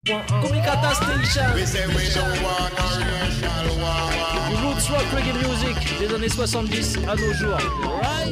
Kumikata Station. Du roots rock reggae music des années 70 à nos jours. Right?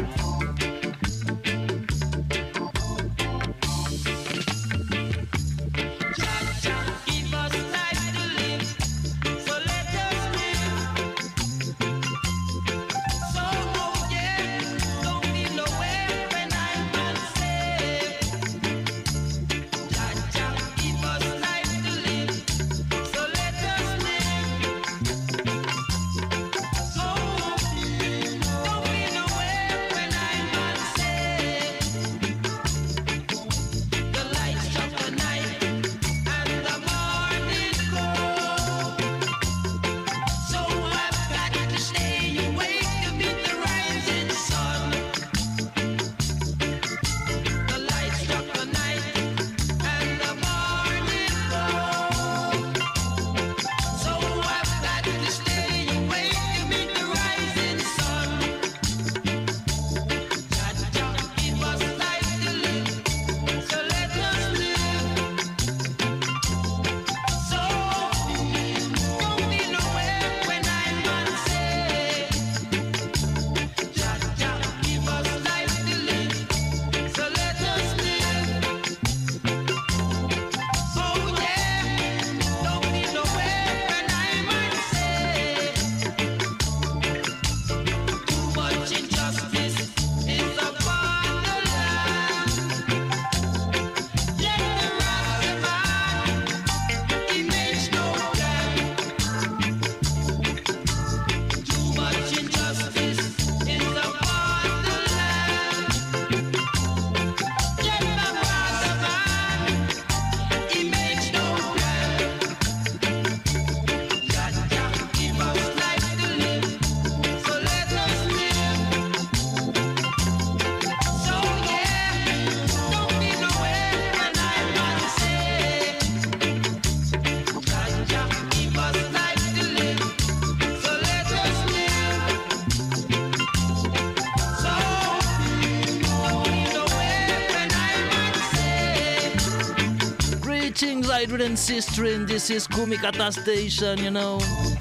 Sister, and this is Kumikata Station, you know.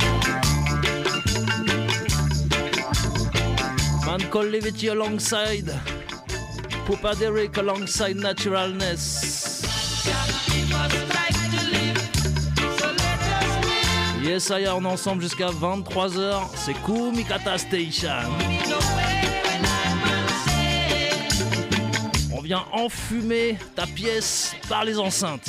Man called Levity alongside Pupa Derek alongside Naturalness. Yes, I on est ensemble jusqu'à 23h. C'est Kumikata Station. On vient enfumer ta pièce par les enceintes.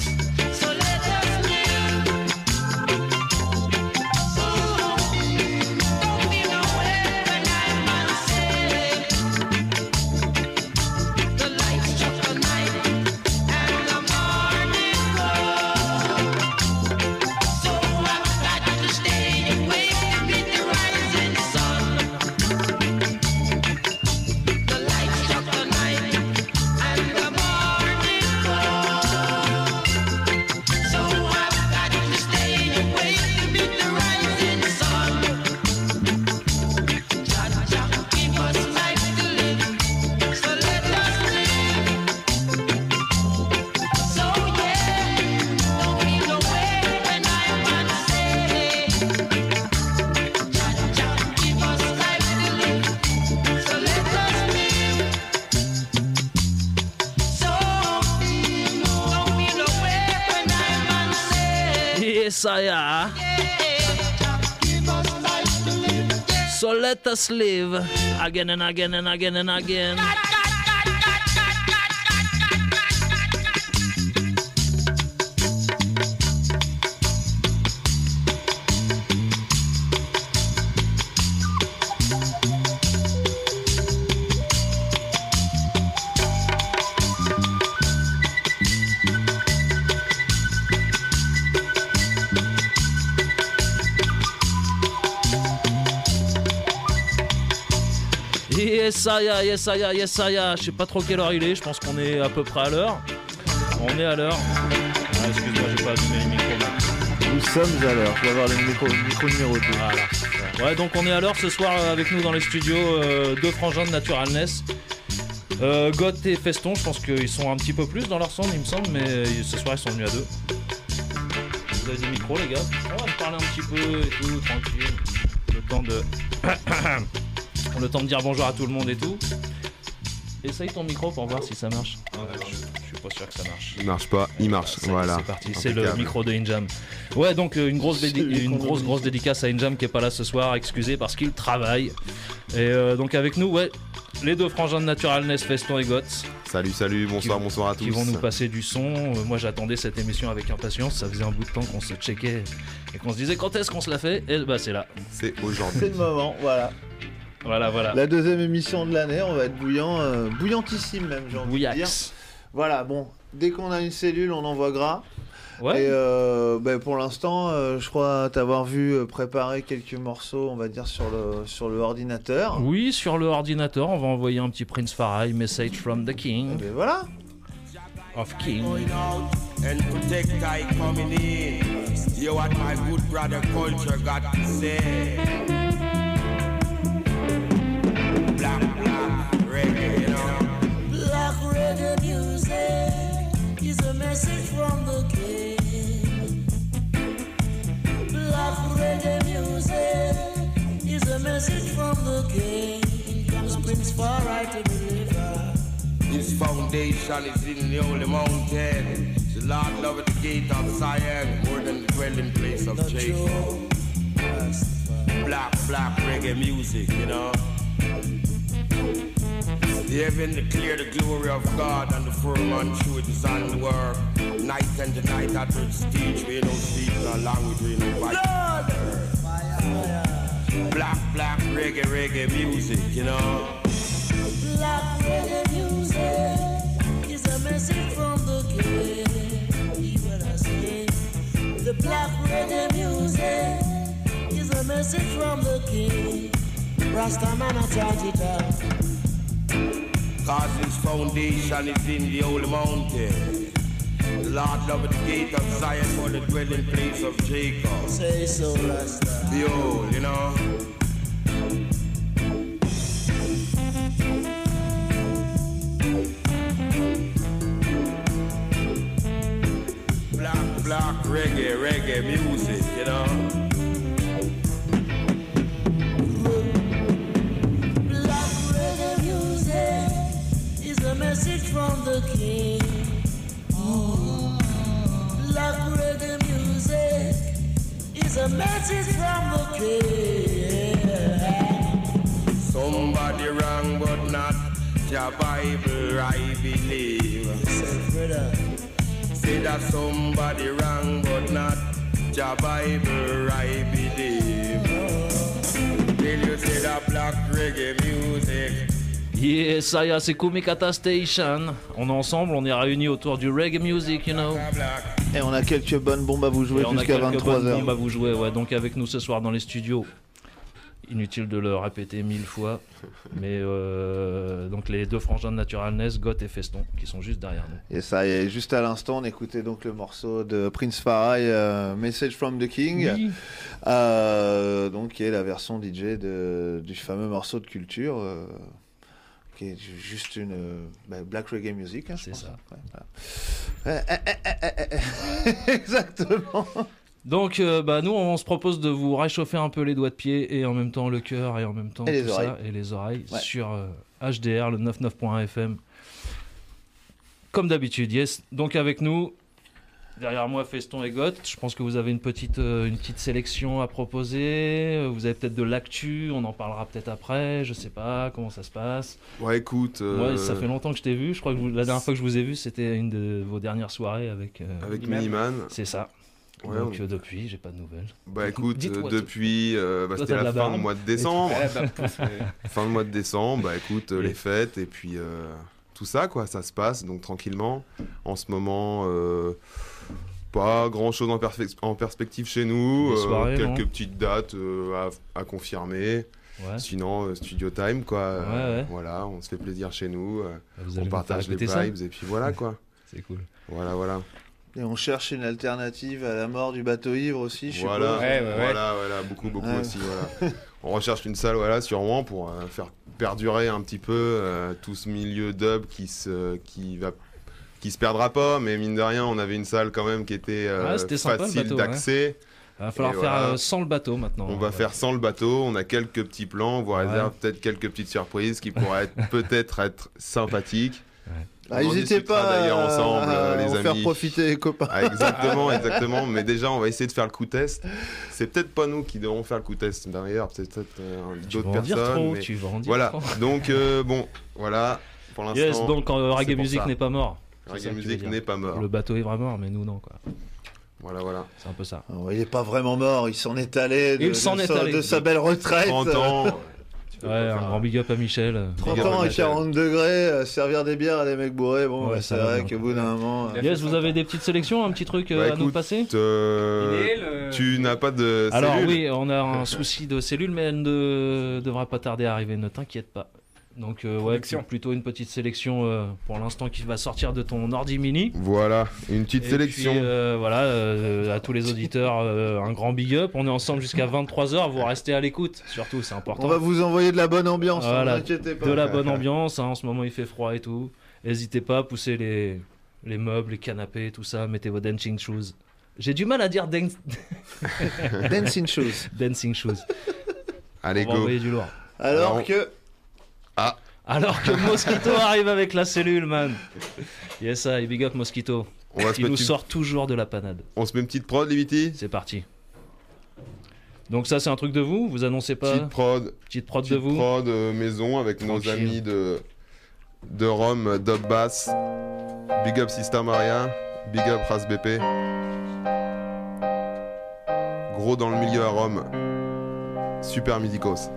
Messiah. So let us live again and again and again and again. Yesaya, Yesaya, Yesaya. Je sais pas trop quelle heure il est, je pense qu'on est à peu près à l'heure. On est à l'heure. Ah, excuse-moi, j'ai pas allumé les micros. Nous sommes à l'heure, je vais avoir le micro numéro 2. Voilà. Ouais, donc on est à l'heure ce soir avec nous dans les studios, deux frangins de Naturalness. Goth et Feston, je pense qu'ils sont un petit peu plus dans leur son, il me semble, mais ce soir ils sont venus à deux. Vous avez des micros, les gars? On va se parler un petit peu et tout, tranquille. Le temps de dire bonjour à tout le monde et tout. Essaye ton micro pour voir si ça marche. Je suis pas sûr que ça marche. Il marche pas, il marche. Voilà. C'est parti, c'est le micro de Injam. Ouais, donc une grosse dédicace à Injam qui est pas là ce soir, excusez parce qu'il travaille. Et donc avec nous, ouais, les deux frangins de Naturalness, Feston et Goth. Salut, bonsoir à tous. Qui vont nous passer du son. Moi j'attendais cette émission avec impatience, ça faisait un bout de temps qu'on se checkait et qu'on se disait quand est-ce qu'on se la fait, et bah c'est là. C'est aujourd'hui. C'est le moment, voilà. Voilà. La deuxième émission de l'année, on va être bouillantissime même, j'ai envie de dire. Voilà, bon, dès qu'on a une cellule, on envoie gras. Ouais. Et pour l'instant, je crois t'avoir vu préparer quelques morceaux, on va dire, sur le ordinateur. Oui, sur le ordinateur, on va envoyer un petit Prince Farai, Message from the King. Et ben voilà. Of King. And protect I coming in. You what my good brother culture got to say. Black reggae, you know. Black reggae music is a message from the king. Black reggae music is a message from the king. Comes Prince Farai to deliver. This foundation is in the holy mountain. The Lord loveth the gate of Zion more than the dwelling place of Jacob. Black reggae music, you know. The heaven declare the glory of God, and the firmament show it is on the work. Night and the night after the stage, we no speak no language, we no fight. Black reggae music, you know. Black reggae music is a message from the king. Even I say, the black reggae music is a message from the king. Rasta man, I charge it up. Cause his foundation is in the holy mountain. The Lord loveth the gate of Zion for the dwelling place of Jacob. Say so, Rasta. Behold, you know. Black reggae music, you know. Black reggae music is a message from the king. Black reggae music is a message from the king. Somebody wrong but not your Bible, I believe. Say that somebody wrong but not your Bible, I believe. Till you say that black reggae music. Yeah, ça y est, c'est Kumikata Station. On est ensemble, on est réunis autour du reggae music, you know. Et on a quelques bonnes bombes à vous jouer Et on a jusqu'à quelques 23h. bonnes bombes à vous jouer, ouais. Donc avec nous ce soir dans les studios. Inutile de le répéter 1000 fois. Mais donc les deux frangins de Naturalness, Goth et Feston, qui sont juste derrière nous. Et ça y est, juste à l'instant, on écoutait donc le morceau de Prince Farai, Message from the King, Oui. donc qui est la version DJ du fameux morceau de Culture, qui est juste une black reggae music. Hein, C'est ça. Ouais, exactement. Donc nous on se propose de vous réchauffer un peu les doigts de pied et en même temps le cœur et en même temps Et les tout oreilles. ça et les oreilles Ouais. sur HDR, le 99.fm. Comme d'habitude, yes. Donc avec nous, derrière moi Feston et Goth, je pense que vous avez une petite sélection à proposer. Vous avez peut-être de l'actu, on en parlera peut-être après, je sais pas comment ça se passe. Ouais, écoute. Moi, ça fait longtemps que je t'ai vu. Je crois que la dernière fois que je vous ai vu, c'était une de vos dernières soirées avec Miniman. C'est ça. Ouais, Donc depuis, j'ai pas de nouvelles. Bah écoute, Dites-moi depuis, Toi, c'était t'as de la la fin barbe. du mois de décembre. Ouais, Fin de mois de décembre, bah écoute, Oui. les fêtes et puis tout ça, quoi, ça se passe donc tranquillement. En ce moment, pas grand chose en perspective chez nous. Des soirées, quelques non petites dates à confirmer. Ouais. Sinon, studio time, quoi. Ouais. Voilà, on se fait plaisir chez nous. Vous On allez partage les répéter ça vibes et puis voilà, quoi. C'est cool. Voilà. Et on cherche une alternative à la mort du bateau ivre aussi, je suppose. Voilà, beaucoup Ouais. aussi, voilà. On recherche une salle, voilà, sûrement pour faire perdurer un petit peu tout ce milieu dub qui va qui se perdra pas, mais mine de rien, on avait une salle quand même qui était c'était sympa, le facile bateau, d'accès. Il va falloir Et faire voilà. sans le bateau maintenant. On va faire sans le bateau, on a quelques petits plans, on vous réserve peut-être quelques petites surprises qui pourraient peut-être être sympathiques. Ah, On en n'hésitez discutera pas d'ailleurs ensemble, à les en faire amis. profiter les copains. Ah, exactement. Mais déjà, on va essayer de faire le coup test. C'est peut-être pas nous qui devrons faire le coup test derrière, peut-être Tu d'autres vas en dire personnes. trop, mais tu vas en dire voilà. trop. Donc bon, voilà. Pour l'instant, Yes, donc Reggae c'est pour Music ça. n'est pas mort. C'est ça Reggae que tu veux Music dire. n'est pas mort. Le bateau est vraiment mort, mais nous non, quoi. Voilà. C'est un peu ça. Oh, il n'est pas vraiment mort, il s'en est allé Il s'en est allé. de sa belle retraite. 30 ans. Tu peux Ouais, pas un faire- grand big up à Michel. 30 Regarde, ans à Michel. 40 degrés, servir des bières à des mecs bourrés, bon, Ouais, bah, ça c'est va vrai bien. qu'au bout d'un moment... Yes, vous avez des petites sélections, un petit truc Bah, à nous écoute, passer tu n'as pas de Alors cellule. oui, on a un souci de cellules, mais elle ne devrait pas tarder à arriver, ne t'inquiète pas. Donc ouais, Sélection. plutôt une petite sélection pour l'instant qui va sortir de ton ordi mini. Voilà, une petite Et sélection. puis, voilà, à tous les auditeurs, un grand big up. On est ensemble jusqu'à 23h, vous restez à l'écoute, surtout, c'est important. On va vous envoyer de la bonne ambiance, ne Voilà, vous inquiétez pas. de la bonne ambiance, hein, en ce moment il fait froid et tout. N'hésitez pas à pousser les meubles, les canapés, tout ça, mettez vos dancing shoes. J'ai du mal à dire Dancing shoes. dancing shoes. Allez, On va go. envoyer du lourd. Alors Alors, que... Alors que Mosquito arrive avec la cellule, man. Yes, I big up Mosquito. On va se Qui mettre nous une- sort toujours de la panade. On se met une petite prod, Livity. C'est parti. Donc ça, c'est un truc de vous. Vous annoncez pas Petite prod, de vous. maison avec Tranquille. nos amis de Rome, Dub Bass. Big up Sister Maria. Big up Ras BP. Gros dans le milieu à Rome. Super Midicos.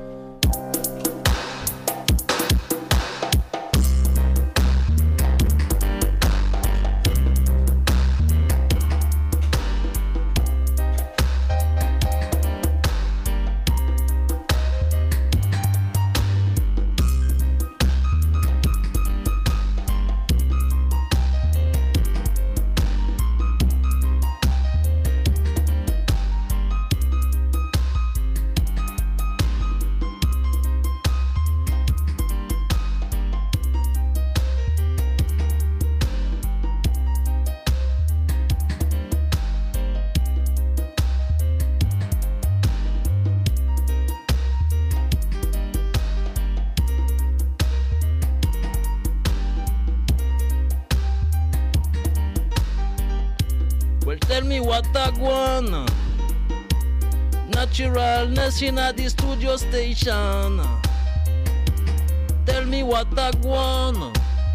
Well, tell me what I want. Naturalness in a the studio station. Tell me what I want.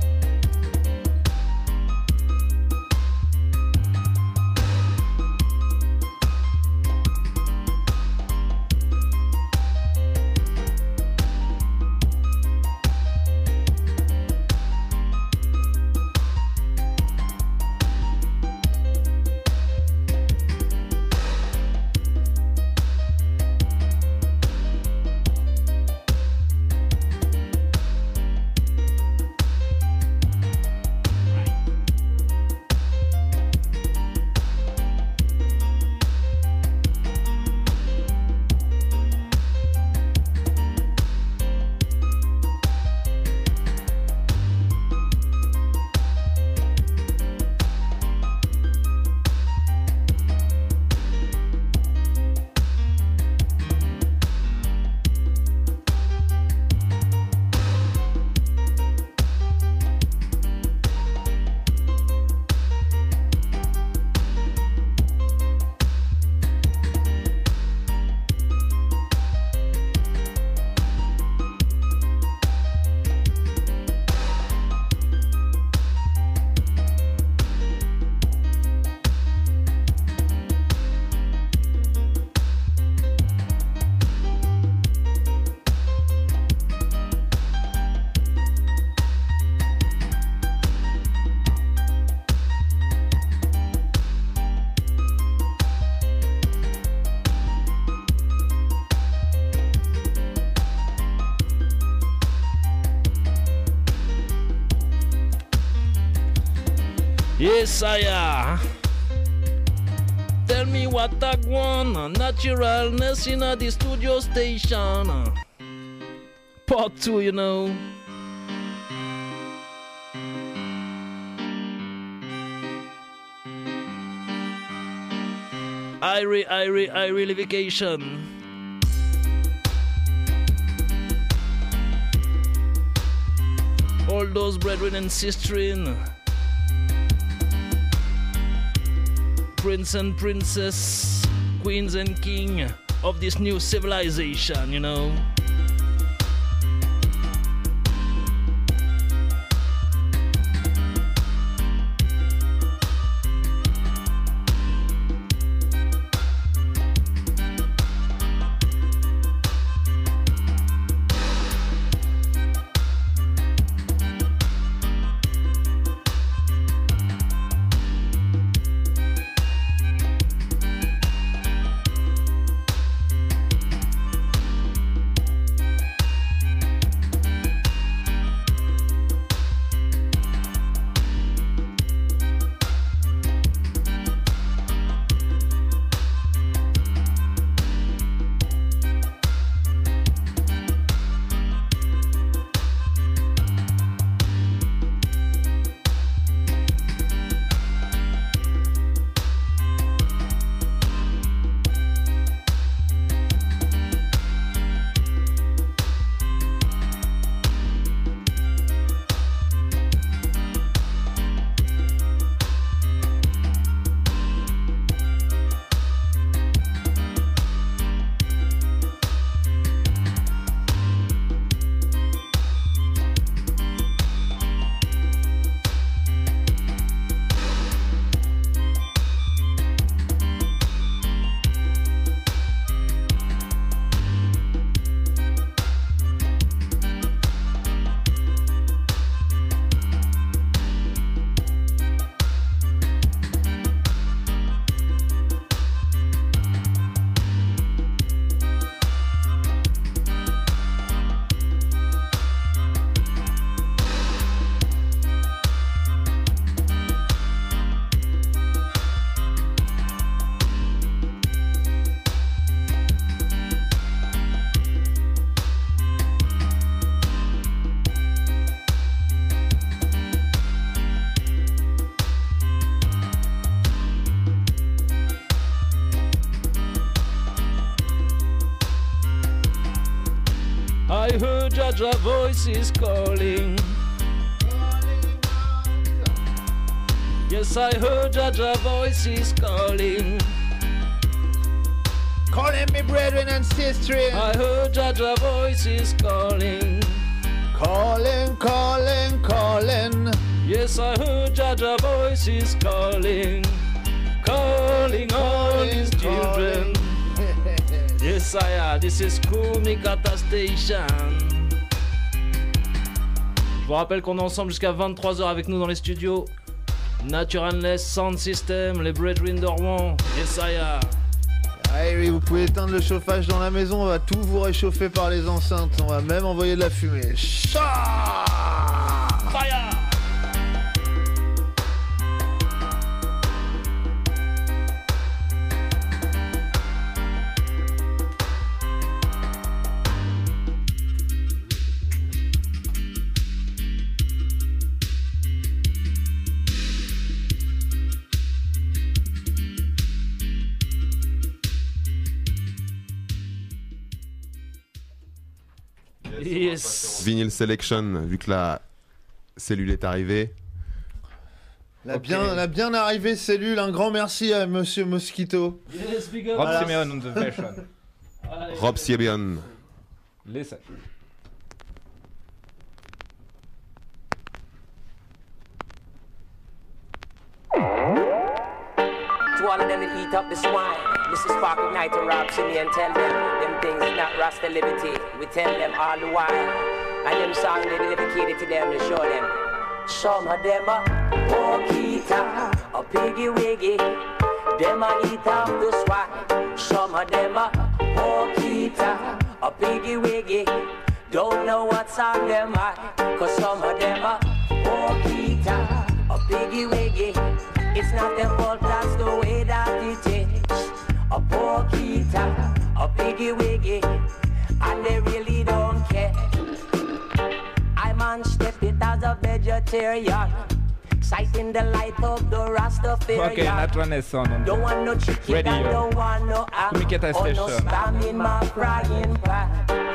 Yes, I am. Tell me what I want. Naturalness in a the studio station. Part 2, you know. Irie Levication. All those brethren and sistren, prince and princess, queens and king of this new civilization, you know. I heard Jaja voices calling. Yes, I heard Jaja voices calling. Calling me brethren and sisters. I heard Jaja voices calling. Calling, calling, calling. Yes, I heard Jaja voices calling. Calling all his children. Yes, I am. This is Cool Mikata Station. Je vous rappelle qu'on est ensemble jusqu'à 23h avec nous dans les studios. Natural Sound System, les Brethren de Rouen. Yes, I am. Allez, vous pouvez éteindre le chauffage dans la maison, on va tout vous réchauffer par les enceintes. On va même envoyer de la fumée. Cha! Fire! Yes. Vinyl Selection, vu que la cellule est arrivée. La bien arrivée cellule, un grand merci à Monsieur Mosquito. Yes, big up. Rob Simeon on the version. Rob Simeon. Listen. To all of them that eat up the swine, Mr. Spark Ignite and Rob Simeon, tell them things is not Rasta liberty. We tell them all the while, and them songs they dedicated to them to show them. Some of them are Pokita, a piggy wiggy, them a eat up the swine. Some of them are Pokita, a piggy wiggy, don't know what's on them mind, cause some of them are Pokita, a piggy wiggy. It's not their fault, that's the way that it is. A Pokita, a piggy wiggy, and they really don't care. I'm on step it as a vegetarian. sighting the light of the Rastafarian. Okay, naturalness sound on Don't want no chicken, Radio. and don't want no ham, Kumikata or no station. spam in my frying pan.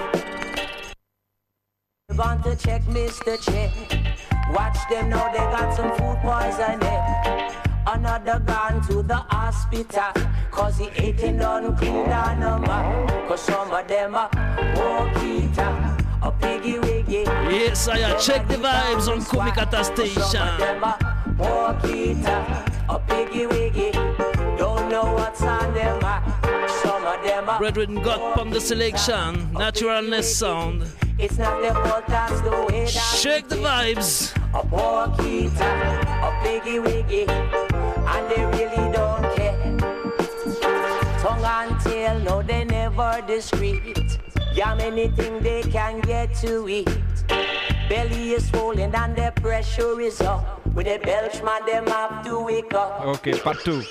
Want to check Mr. Check. Watch them now, they got some food poisoning. Another gone to the hospital, cause he eating unclean animal. Cause some of them are walk-eater, a piggy wiggy. Yes, I check the vibes on Kumikata Some of Station. them are walk-eater, a piggy wiggy. Don't know what's on them. Some of them are Brethren got from the selection, naturalness sound. It's not their fault, that's the way that Shake the vibes. a pork eater, a piggy wiggy, and they really don't care. Tongue and tail, no, they never discreet. Yeah, many things they can get to eat. Belly is swollen and their pressure is up. With a belch, man, them have to wake up. Okay, part 2.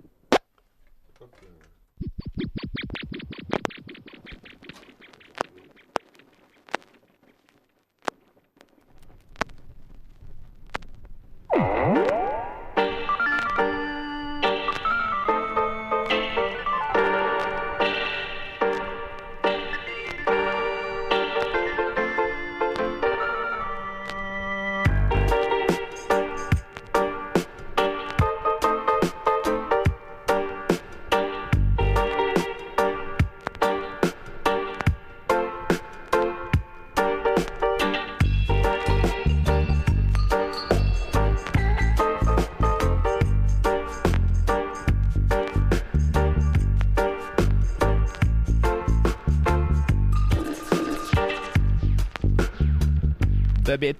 The bit.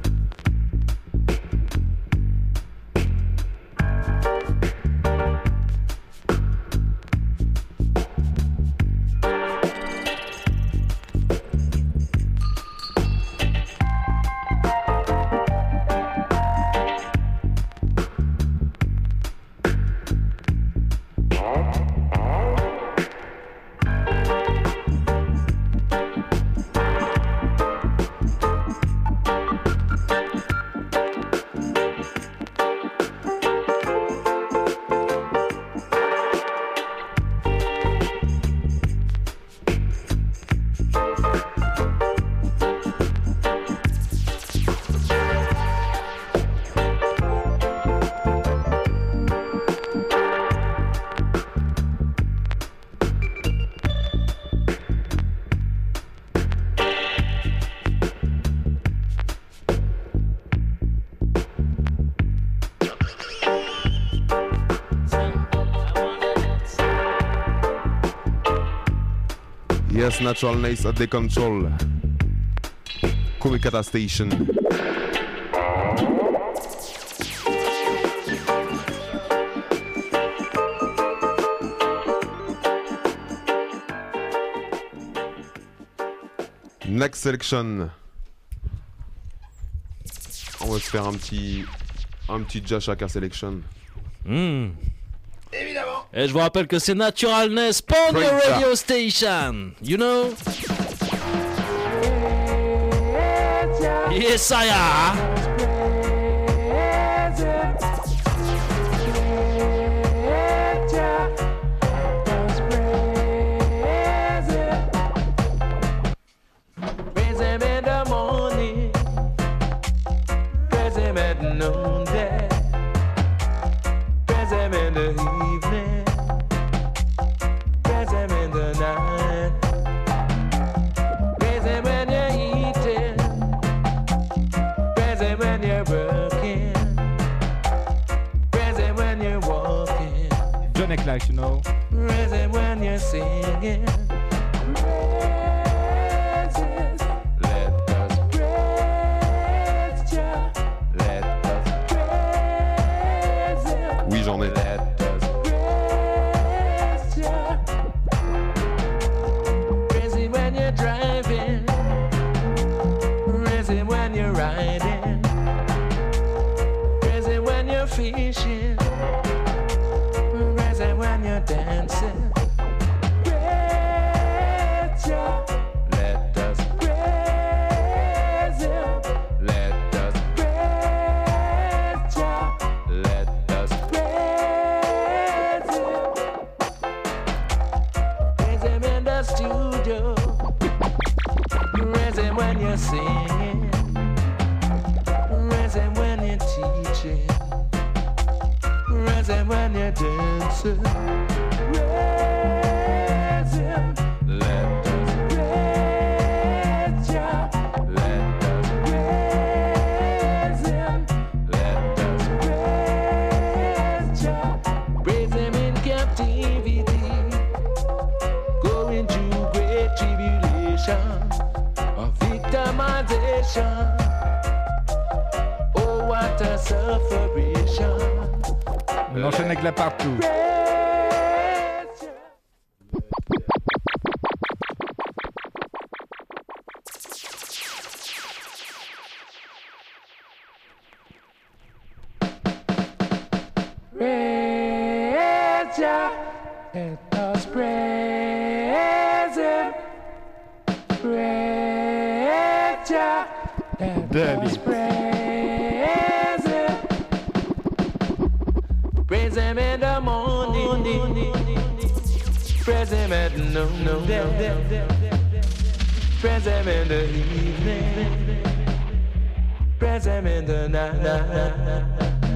Yes, naturalness at the control. Kumikata Station. Next selection. On va se faire un petit Jashaka selection. Évidemment. Et je vous rappelle que c'est Naturalness on your Right radio station. You know? Yes, I am. Praise him in the morning, praise him at noonday, praise him in the evening, praise him in the night, praise him when you're eating, praise him when you're working, praise him when you're walking, Johnny Clash, you know. praise him when you're singing. Oui, j'en ai. Praise him when you're driving, praise him when you're riding, praise him when you're fishing, praise him when you're dancing. Praise Jah, let us praise him, let us praise Jah. the studio. Raise when you're singing. Raise when you're teaching. Raise when you're dancing. Raise him. Let us raise Jah. Let us raise him. Let us raise Jah. Raise him in captivity. Going through great tribulation. Of victimization. Oh, what a sufferation. On enchaîne avec la partout. Praise Jah, let us praise him. Praise Jah, let us praise him. Praise him in the morning, praise him at noon, praise him in the evening, praise him in the night.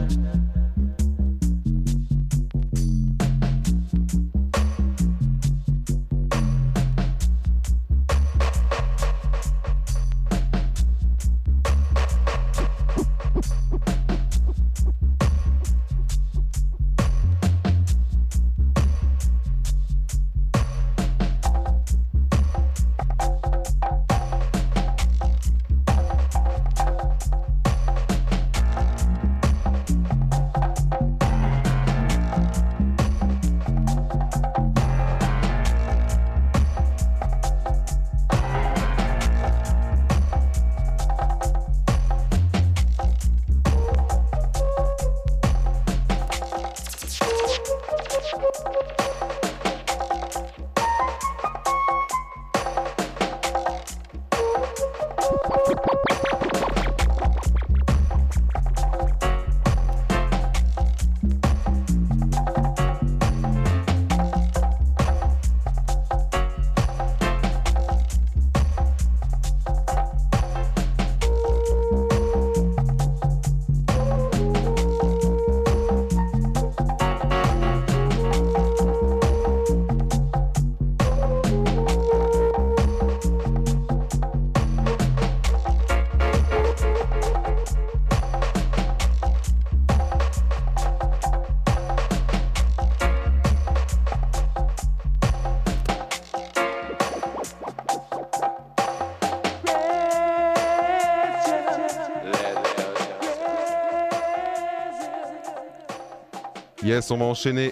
Yes, on va enchaîner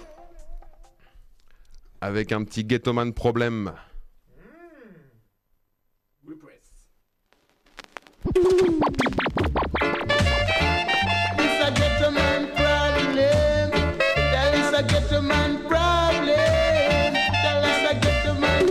avec un petit Ghettoman problème. It's a Ghettoman problem. That is a Ghettoman problem. That is a Ghettoman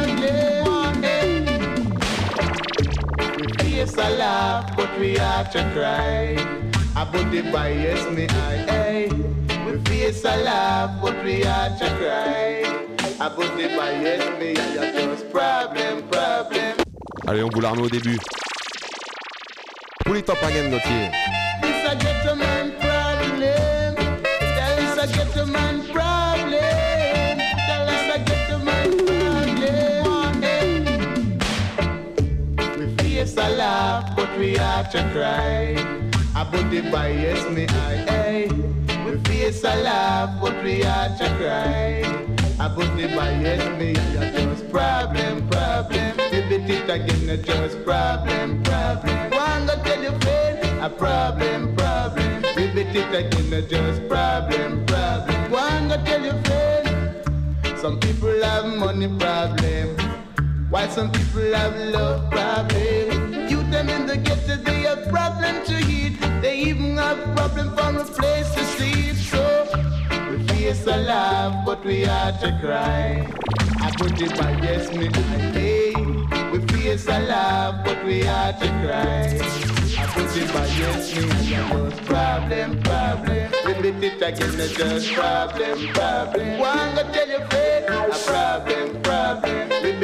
problem. We face a laugh, but we have to cry. About the bias me eye. We face a laugh, but we have to cry. About the bias me eye. Just problem. Allez, on vous la remet au début. Pull it up again, Gauthier. It's a Ghettoman problem. That is a Ghettoman problem. That is a Ghettoman problem. We face a laugh, but we have to cry. About the bias me eye. We face a laugh, but we have to cry. About the bias me eye. Just problem. Repeat it again, just problem. One go tell you friend, a problem. Repeat it again, just problem. One go tell you friend, some people have money problem, while some people have love problem. You them in the ghetto, they have problem to eat. They even have problem from a place to sleep. So we face a laugh, but we have to cry. I put it by yes, me hey. We face a laugh, but we have to cry. I put it by yes, me just problem. Repeat it again, just problem. One go tell you friend, a problem.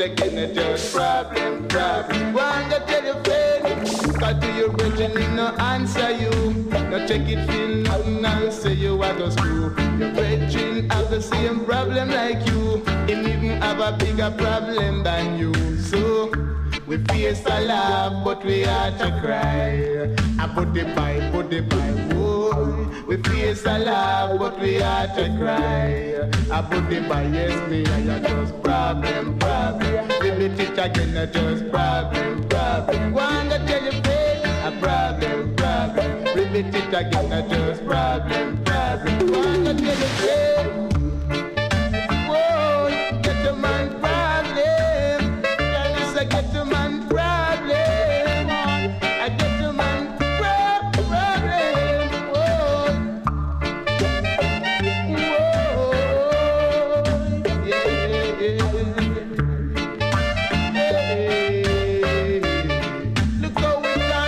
again, it's just problem. One go tell your friend, call to your brethren, he no answer you. No check it, feel nothing, and say you are go screw. Your brethren have the same problem like you. Him even have a bigger problem than you. So we face a laugh, but we have to cry. I put the pipe, whoa. We face a laugh, but we have to cry. I put the pipe, yes, me, I just problem. Repeat it again, I just problem. One go tell you pain, a problem. Repeat it again, I just problem. One go tell you pain. Whoa, get a man problem. Yes, I get a man problem. I get a man problem. Whoa, yeah. Look how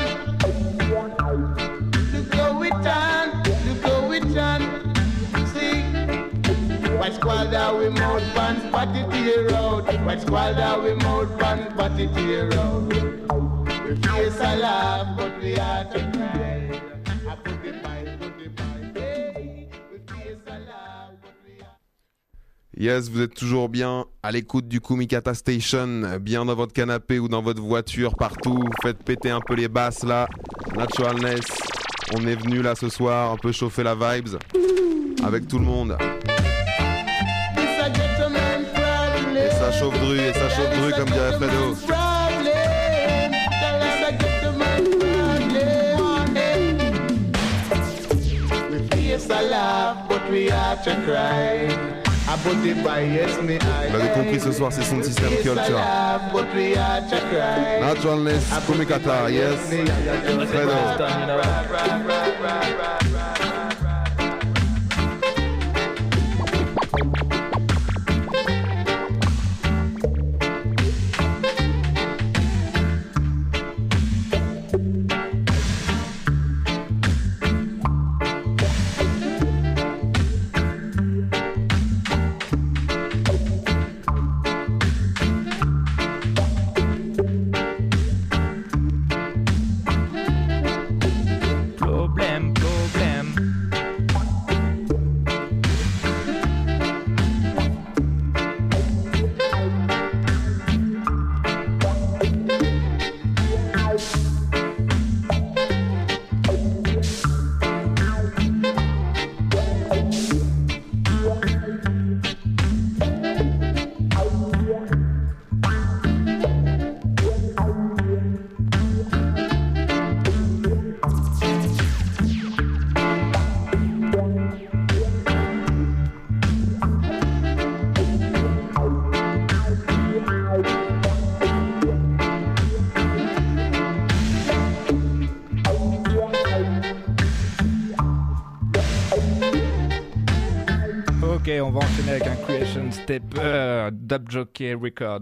we done. See, why squalder we mouth pants, party tear out. Why squalder we mouth pants, party tear out. We face a laugh, but we have to cry. I put the pipe, hey. We face a laugh, but we have... Yes, vous êtes toujours bien à l'écoute du Kumikata Station, bien dans votre canapé ou dans votre voiture, partout. Faites péter un peu les basses là. Naturalness, on est venu là ce soir un peu chauffer la vibes avec tout le monde. Et ça chauffe dru comme dirait Fredo. Vous l'avez compris, ce soir c'est son système culture. Naturalness, Kumikata, yes, Fredo. Ok, on va enchaîner avec un Creation Stepper, Dub Jockey Record.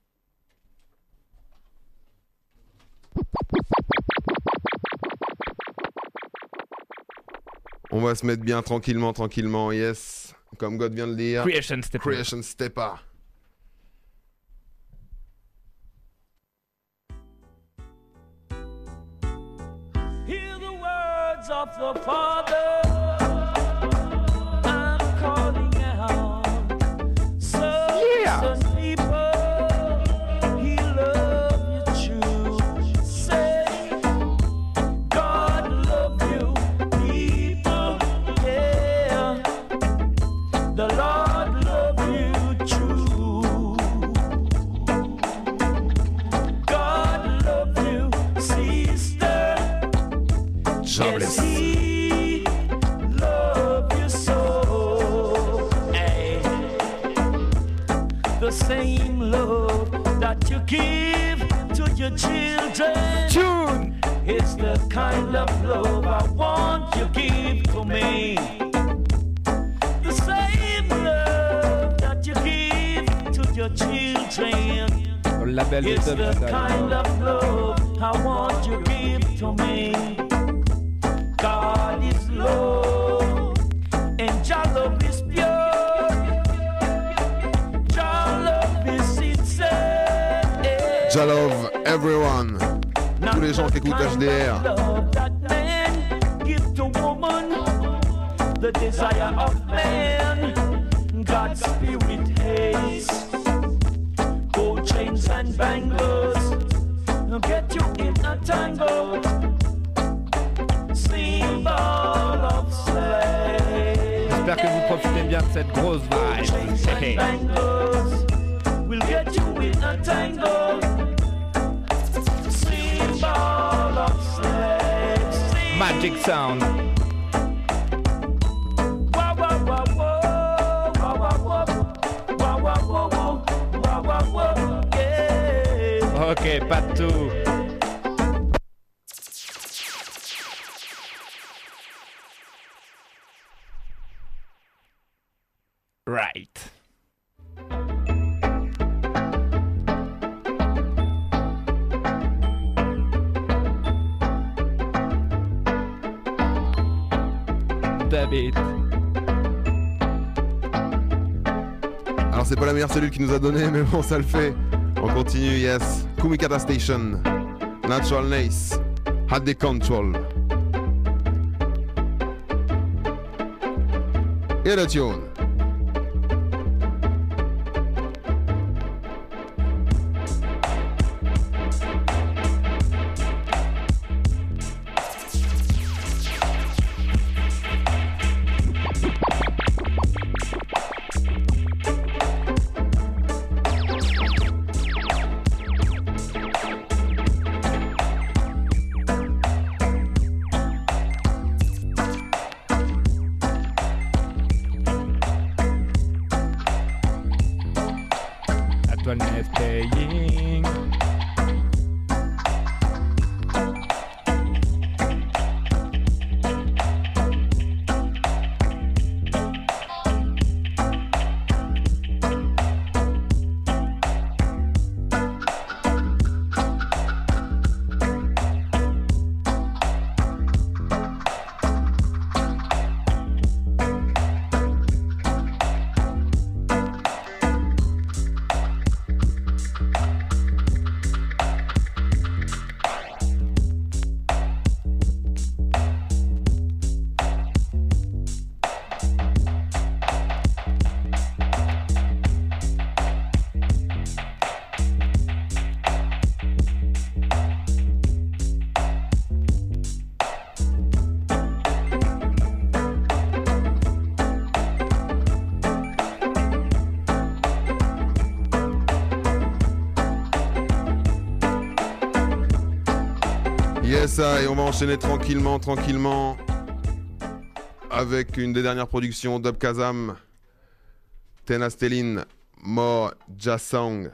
On va se mettre bien tranquillement, yes. Comme God vient de le dire. Creation Stepper. Creation Stepper. Hear the words of the Father. Yes, he loves you so. Hey. The same love that you give to your children. Tune! It's the kind of love I want you give to me. The same love that you give to your children. It's the kind of love I want you give to me. God is love, and your love is pure. Your love is sincere. Jalove, everyone. Tous les gens qui écoutent HDR. The desire of man, God's spirit hates. Gold chains and bangles get you in a tangle. Symbol of slave. J'espère que vous profitez bien de cette grosse vibe. Hey, hey. Will get you in a tangle. Symbol of slave. Magic sound. Ok, pas de tout. Right. David. Alors c'est pas la meilleure cellule qui nous a donné, mais bon, ça le fait. On continue, yes. Kumikata Station, Natural Nace, Had the Control. Et le tune. Paying. Ça, et on va enchaîner tranquillement avec une des dernières productions Dub Kazam, Tenastelin, More Jasang.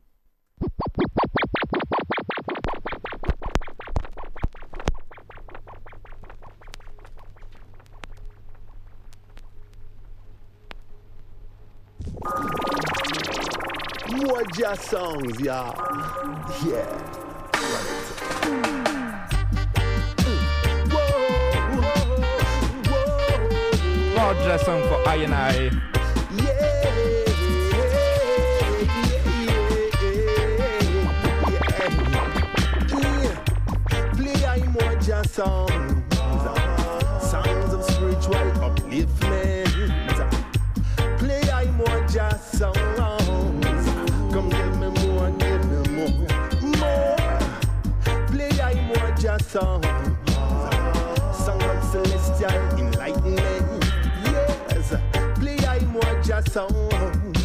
More Jasongs, yeah. Yeah. More song for I and I. Play I more jazz songs, songs of spiritual upliftment. Play I more jazz songs, come give me more, more. Play I more jazz songs, song of celestial enlightenment. Yes, play I more jazz songs,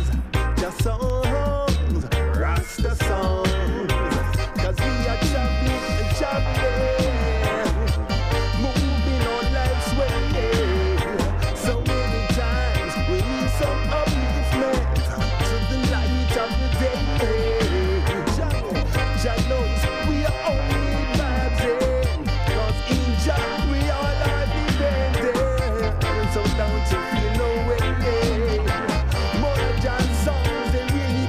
Rasta songs. 'Cause we are traveling, moving on life's way. So many times we need some upliftment to the light of the day. Jah knows we are only vibes in, 'cause in Jah we all are dependent. So don't you feel no way. More jazz songs, they really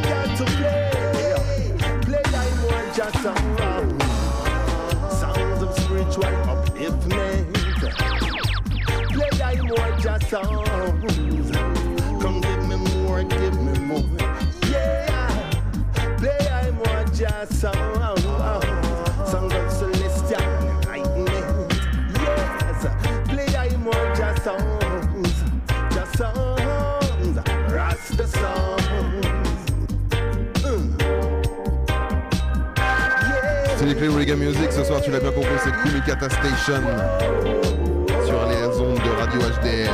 les clés Reggae Music. Ce soir, tu l'as bien compris, c'est Kumikata Station sur les ondes de Radio HDR.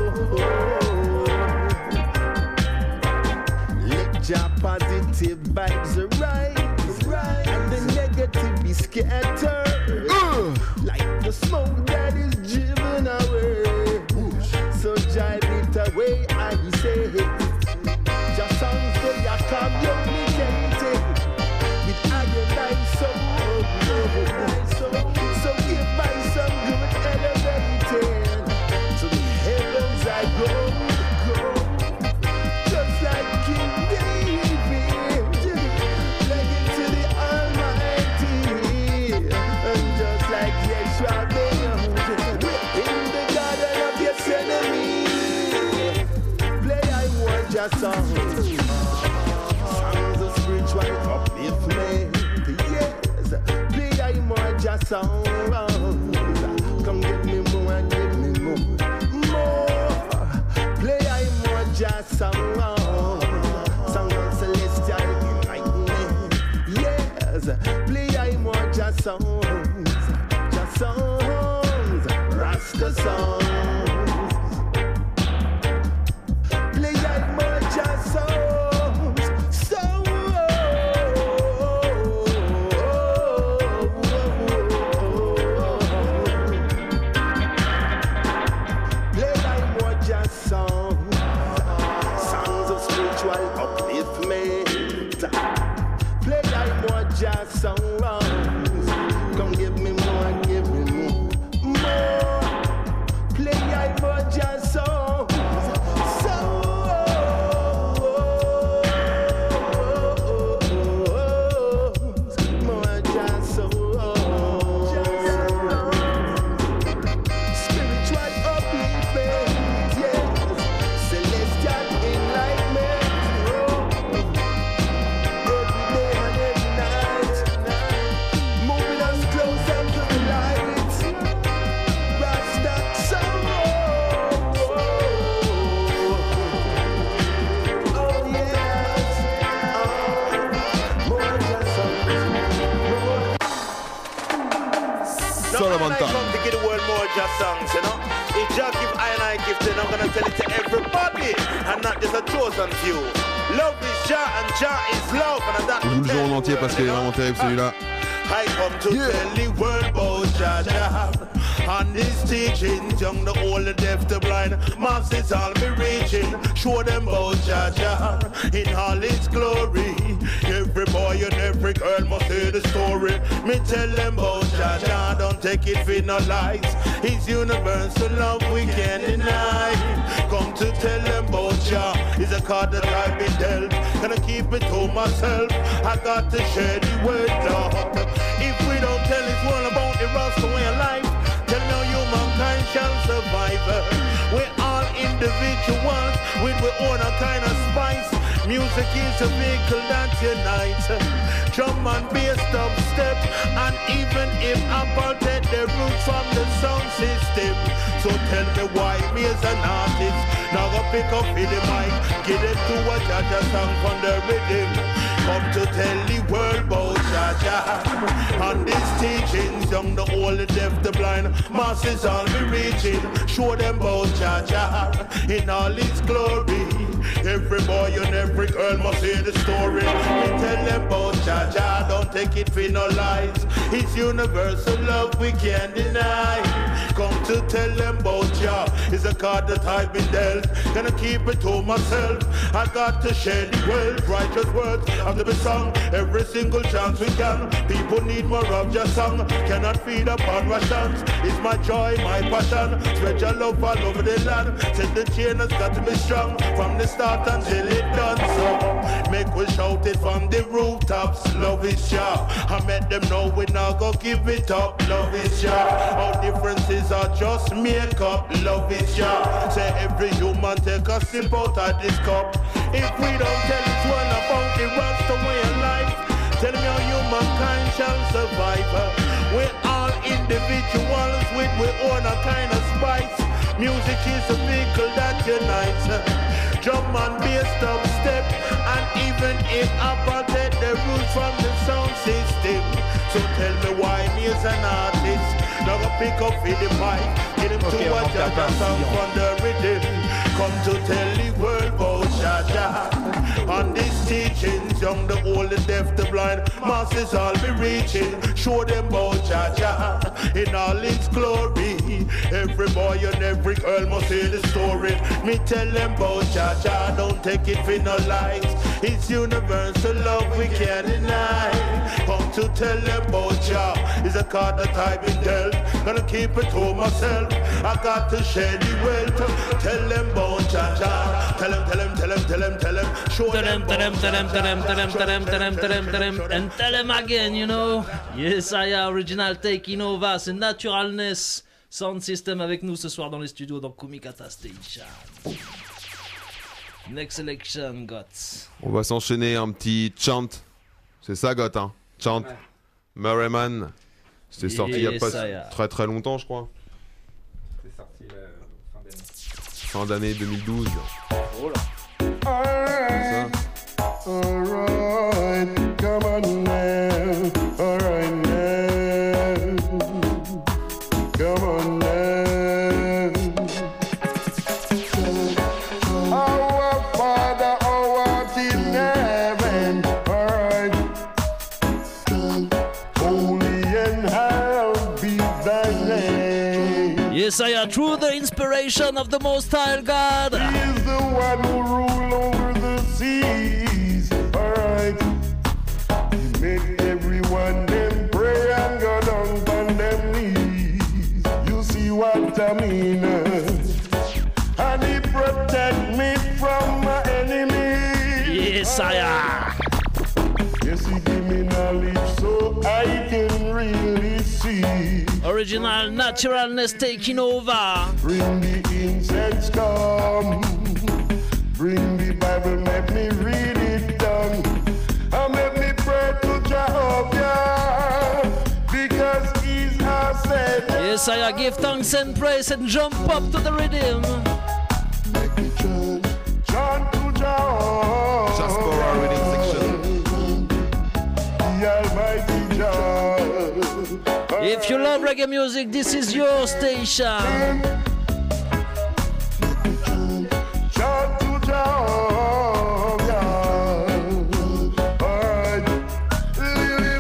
Let your positive vibes arise, and the negative be scattered. Like the smoke that is driven away. So drive it away, I say. Just songs they are communicating with iodine so give my some good elevating. To the heavens I go, just like King David, begging to the Almighty, and just like Yeshua in the garden of Gethsemane. Play I want just songs of spiritual upliftment. Yes, play I want just songs. Come give me more and give me more. Play I want just songs. Song of celestial enlightenment. Yes, play I want just songs. Just songs, Rasta songs. Play I want just songs. Play I want just songs. Songs of spiritual upliftment. Play I want just songs. Come give me more and give me more. Play I want just songs. More just songs. Spiritual upliftment, yes. Celestial enlightenment. Every day and every night. Moving us closer to the light. Rasta song. Oh yes. More just songs. Solomon I Town. come to get the world more just songs, you know. If Jah give I and I gift, then I'm gonna tell it to everybody, and not just a chosen few. Love is Jah and Jah is love, and that. On vous le joue en entier parce qu'il est vraiment terrible celui-là. I come to tell the world about Jah Jah. And these teachings, young, the old, the deaf, the blind, masses all be reaching. Show them about Jah Jah in all its glory. Every boy and every girl must hear the story. Me tell them about Jah Jah, don't take it for no lies. His universal love we can't deny. Come to tell them about Jah is a card that I've been dealt. Gonna keep it to myself. I got to share the word, Lord. If we don't tell this world about the Rasta way of life, tell no humankind shall survive. We're all individuals with we own a kind of spice. Music is a vehicle that unites. Drum and bass, dubstep, and even if Apple take the roots from the sound system. So tell me why me as an artist now go pick up in the mic, give them to a Jah Jah song from the rhythm. Come to tell the world about Jah Jah. And these teachings, young, the old, the deaf, the blind, masses all be reaching. Show them about Jah Jah in all its glory. Every boy and every girl must hear the story. We tell them about Jah Jah, don't take it for no lies. His universal love we can't deny. Come to tell them about Jah is a card that I've been dealt. Gonna keep it to myself. I got to share the world, righteous words have to be sung every single chance we can. People need more of your song. Cannot feed upon rations. It's my joy, my passion. Spread your love all over the land. Said the chain has got to be strong from the start until it done so. Make we shout it from the rooftops. Love is Jah. I met them know we not go give it up. Love is Jah. Our differences are just make up. Love is Jah. Say every human take a sip out of this cup. If we don't tell this one about the Rasta way of life, tell me how humankind shall survive. We're all individuals with we own a kind of spice. Music is a vehicle that unites. Drum and bass, dubstep, and even if Apple take the roots from the sound system. So tell me why me's an artist. Now go pick up with the mic, get him to a Jaja song from the rhythm. Come to tell the world about Jaja. On these teachings, young, the old, the deaf, the blind, masses all be reaching. Show them about Jaja in all its glory. Every boy and every girl must hear the story. Me tell them about Jaja, don't take it for no lies. It's universal love we can't deny. Come to tell them about Jah is a card that I've been dealt. Gonna keep it to myself. I got to share the wealth. Tell them about Jaja. Tell them, tell them, tell them, tell them, tell them. Show them, tell them, and tell them again, you know. Yes, I am original taking over. C'est Naturalness Sound System avec nous ce soir dans les studios dans Kumikata Station. Next selection, Gots. On va s'enchaîner un petit chant. C'est ça, Got, hein? Chant. Ouais. Merryman. C'était sorti il n'y a pas très très longtemps, je crois. C'est sorti fin d'année 2012. Oh là. Alright, come on now, alright now, come on now. Our Father, who art in heaven, alright, holy and hallowed be thy name. Yes, I am through the inspiration of the Most High God. He is the one who rules over the seas. Alright. He make everyone them pray and go down on them knees. You see what I mean? And he protect me from my enemies. Yes, I am. Yes, he give me knowledge so I can really see. Original Naturalness taking over. Bring the incense come. Bring the Bible, make me read it down. And make me pray to Jehovah. Because he's our Savior. Yes, I give thanks and praise and jump up to the rhythm. Make me chant to Jehovah. Just for our reading section. The Almighty Jah. If you love reggae music, this is your station. Chant to Jehovah. Alright. Lily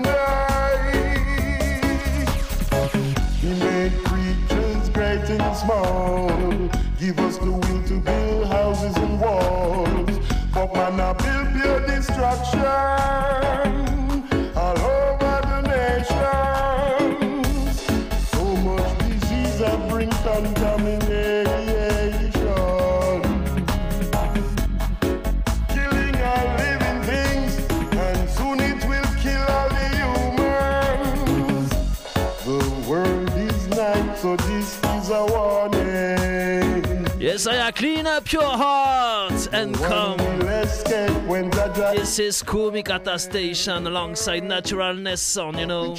Moonlight. He made creatures great and small. Give us the will to build houses and walls. But man, I build pure destruction all over the nations. So much disease that bring contamination. Killing all living things, and soon it will kill all the humans. The world is night, so this is a warning. Yes, I clean up your heart and come. This is Kumikata Station alongside Naturalness Sound, you know.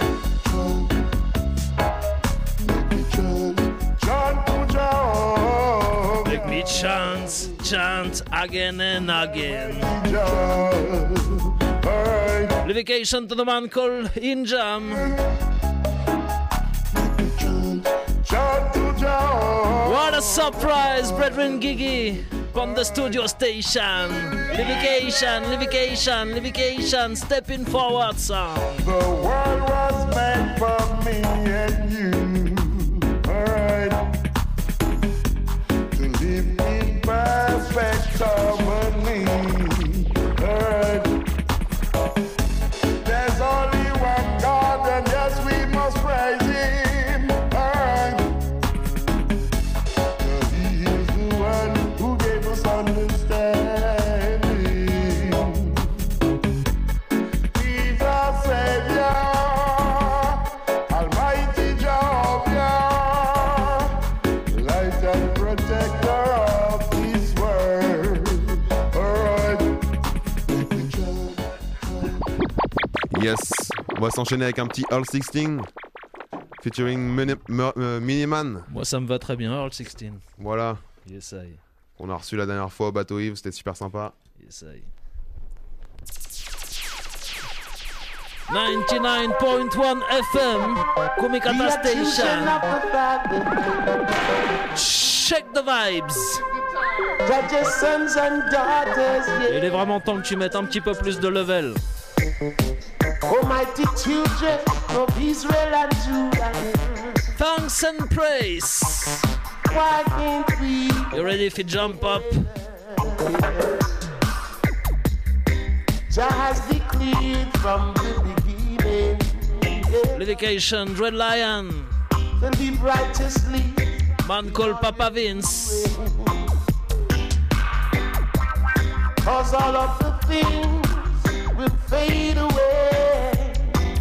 Make me chant again and again. Dedication to the man called Injam. What a surprise, Brethren Gigi from the studio station. Livication, stepping forward sound. The world was made for me and you, alright, to live in perfect harmony, alright. There's only one God, and yes, we must praise Him, alright. He is the one who gave us understanding. He's our Savior, Almighty Jehovah, light and protector of this world. Alright. Yes, on va s'enchaîner avec un petit All 16 featuring Miniman. Moi ça me va très bien, Earl 16. Voilà. Yes, I. On a reçu la dernière fois au Bateau Yves, c'était super sympa. Yes, I. 99.1 FM, Kumikata Station. Check the vibes. Sons and daughters, yeah. Il est vraiment temps que tu mettes un petit peu plus de level. Almighty children of Israel and Judah. Thanks and praise. Why can't we? You ready if you jump up? Jah has declared from the beginning. Dedication, Dread Lion. To live righteously. Man called Papa Vince. Cause all of the things will fade away.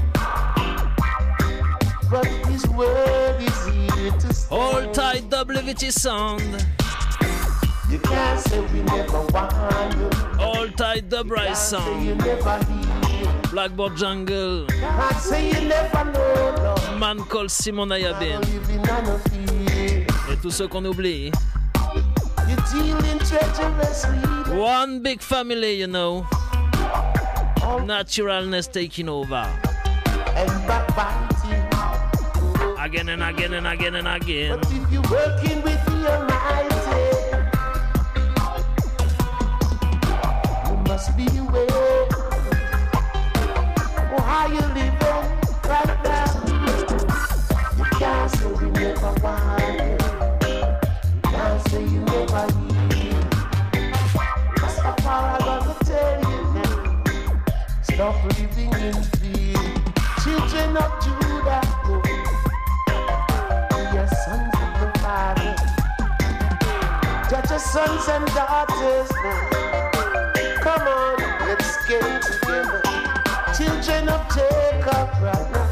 But his word is here to stay. All tight WVT sound. You can't say we never want you. All tight the Bryce sound. You never hear. Blackboard Jungle. Can't say you never know, Lord. Man called Simon Ayabin. Et tous ceux qu'on oublie. You're dealing treacherously. One big family, you know. Naturalness taking over. And backbiting. Again and again and again and again. But if you're working with the Almighty, you must be aware of how you're living right now. You can't say you never want it. You can't say you never hear. That's how far I gotta tell you now. Stop living in fear. Children of Judah, your sons of the Father. Judge your sons and daughters now. Come on, let's get together. Children of Jacob right now.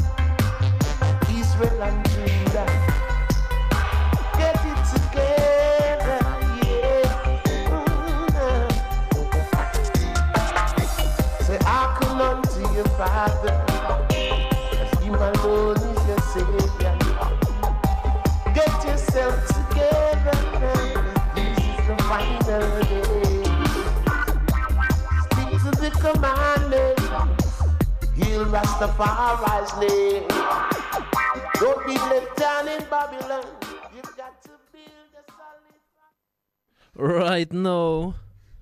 Israel and Judah. Get it together, yeah. Say, hearken unto your Father, as him alone is your Savior. Get yourself together, this is the final day. Stick to the commandments, heal Rastafari's name. Don't be left down in Babylon. You've got to build a solid. Right now.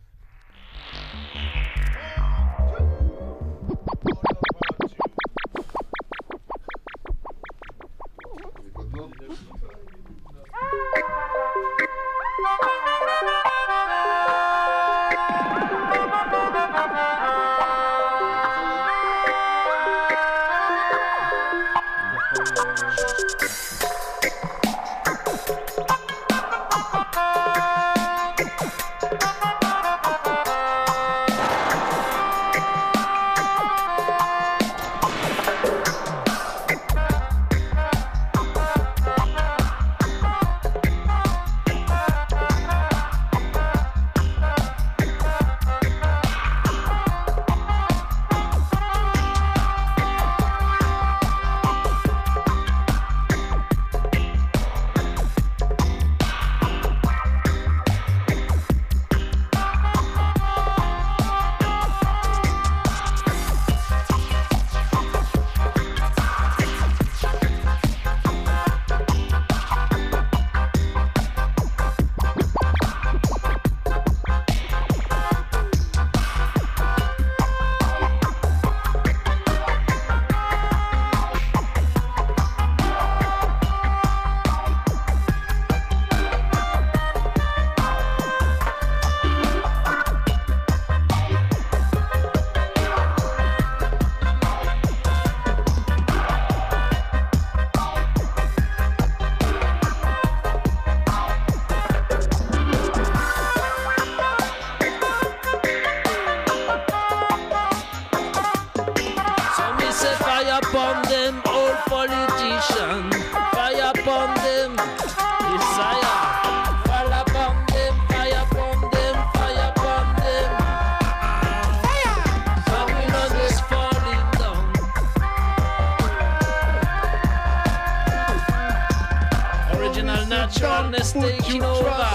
Naturalness taking over.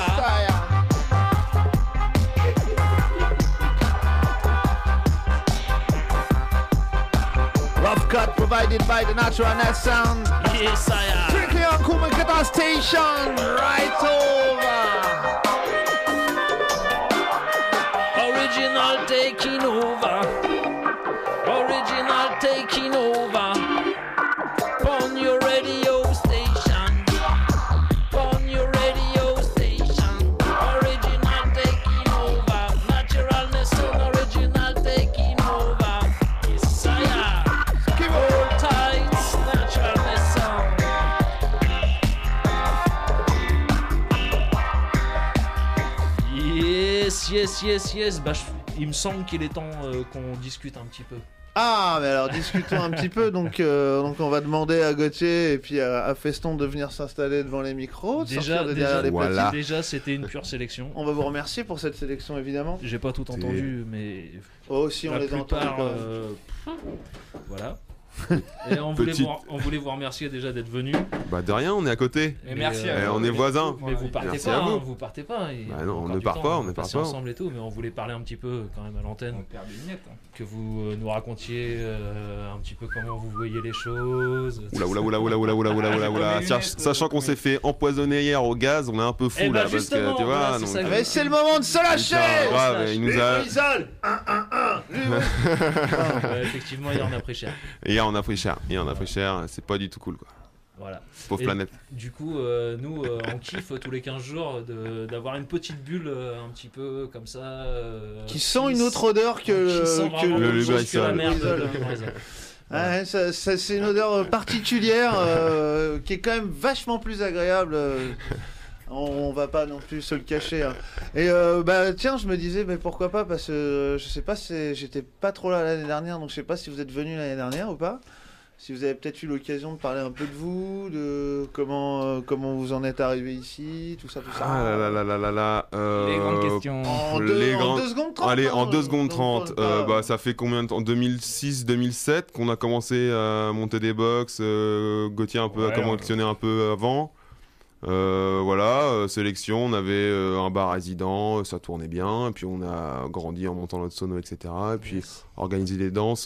cut provided by the Naturalness Sound. Yes, I am. Strictly on Kumikata Station, right over. Original taking over. Original taking over. On your radio station. On your radio station. Original taking over. Naturalness Sound, original taking over. Yes, I am. Hold tight, Naturalness Sound. Yes. Bah, il me semble qu'il est temps qu'on discute un petit peu. Ah, mais alors discutons un petit peu. Donc on va demander à Gauthier et puis à Feston de venir s'installer devant les micros, de sortir de derrière les platines. Déjà, c'était une pure sélection. On va vous remercier pour cette sélection, évidemment. J'ai pas tout entendu, mais Oh, si on la les entend. plupart, voilà. Et on voulait vous remercier déjà d'être venus. Bah de rien, on est à côté. Et merci à Et vous. on est voisins. Mais vous partez Merci pas, à vous. vous partez pas. Et Bah non, on encore ne du part temps, pas, on on va ne part passer pas. ensemble et tout, mais on voulait parler un petit peu quand même à l'antenne. On perd des miettes. Que vous nous racontiez un petit peu comment vous voyez les choses. Oula. Sachant qu'on s'est fait empoisonner hier au gaz, on est un peu fou Eh bah là parce que justement, tu vois. voilà, c'est donc, ça que- Mais c'est le moment de se lâcher. grave, il nous a. Ouais, effectivement, hier on a pris cher. Hier on a pris cher. C'est pas du tout cool quoi. Voilà. Pauvre Et planète. Du coup, nous, on kiffe tous les 15 jours d'avoir une petite bulle un petit peu comme ça. Qui sent une autre odeur qui sent vraiment le autre chose que la Lubrizol. merde de Lubrizol. Lubrizol. Ouais, ça, c'est une odeur particulière qui est quand même vachement plus agréable. On va pas non plus se le cacher. Hein. Et bah tiens, je me disais, mais pourquoi pas, parce que je sais pas, j'étais pas trop là l'année dernière, donc je sais pas si vous êtes venu l'année dernière ou pas. Si vous avez peut-être eu l'occasion de parler un peu de vous, de comment vous en êtes arrivé ici, tout ça. Ah là. Les grandes questions. En 2 secondes 30. Allez, hein, en 2 secondes donc, 30. Bah, ça fait combien de temps 2006-2007 qu'on a commencé à monter des box. Gauthier a collectionné un peu avant. Voilà, sélection, on avait un bar résident, ça tournait bien. Et puis on a grandi en montant notre sono, etc. Et puis organiser des danses.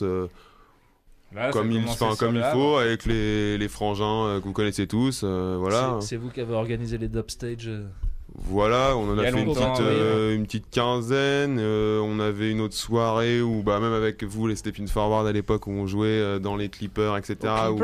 Là, Comme il faut, avec les frangins que vous connaissez tous, voilà. C'est vous qui avez organisé les dubstage. Voilà, on en Il y a a fait longtemps, une petite quinzaine. On avait une autre soirée où, bah, même avec vous, les Stepping Forward à l'époque, où on jouait dans les clippers, etc. Où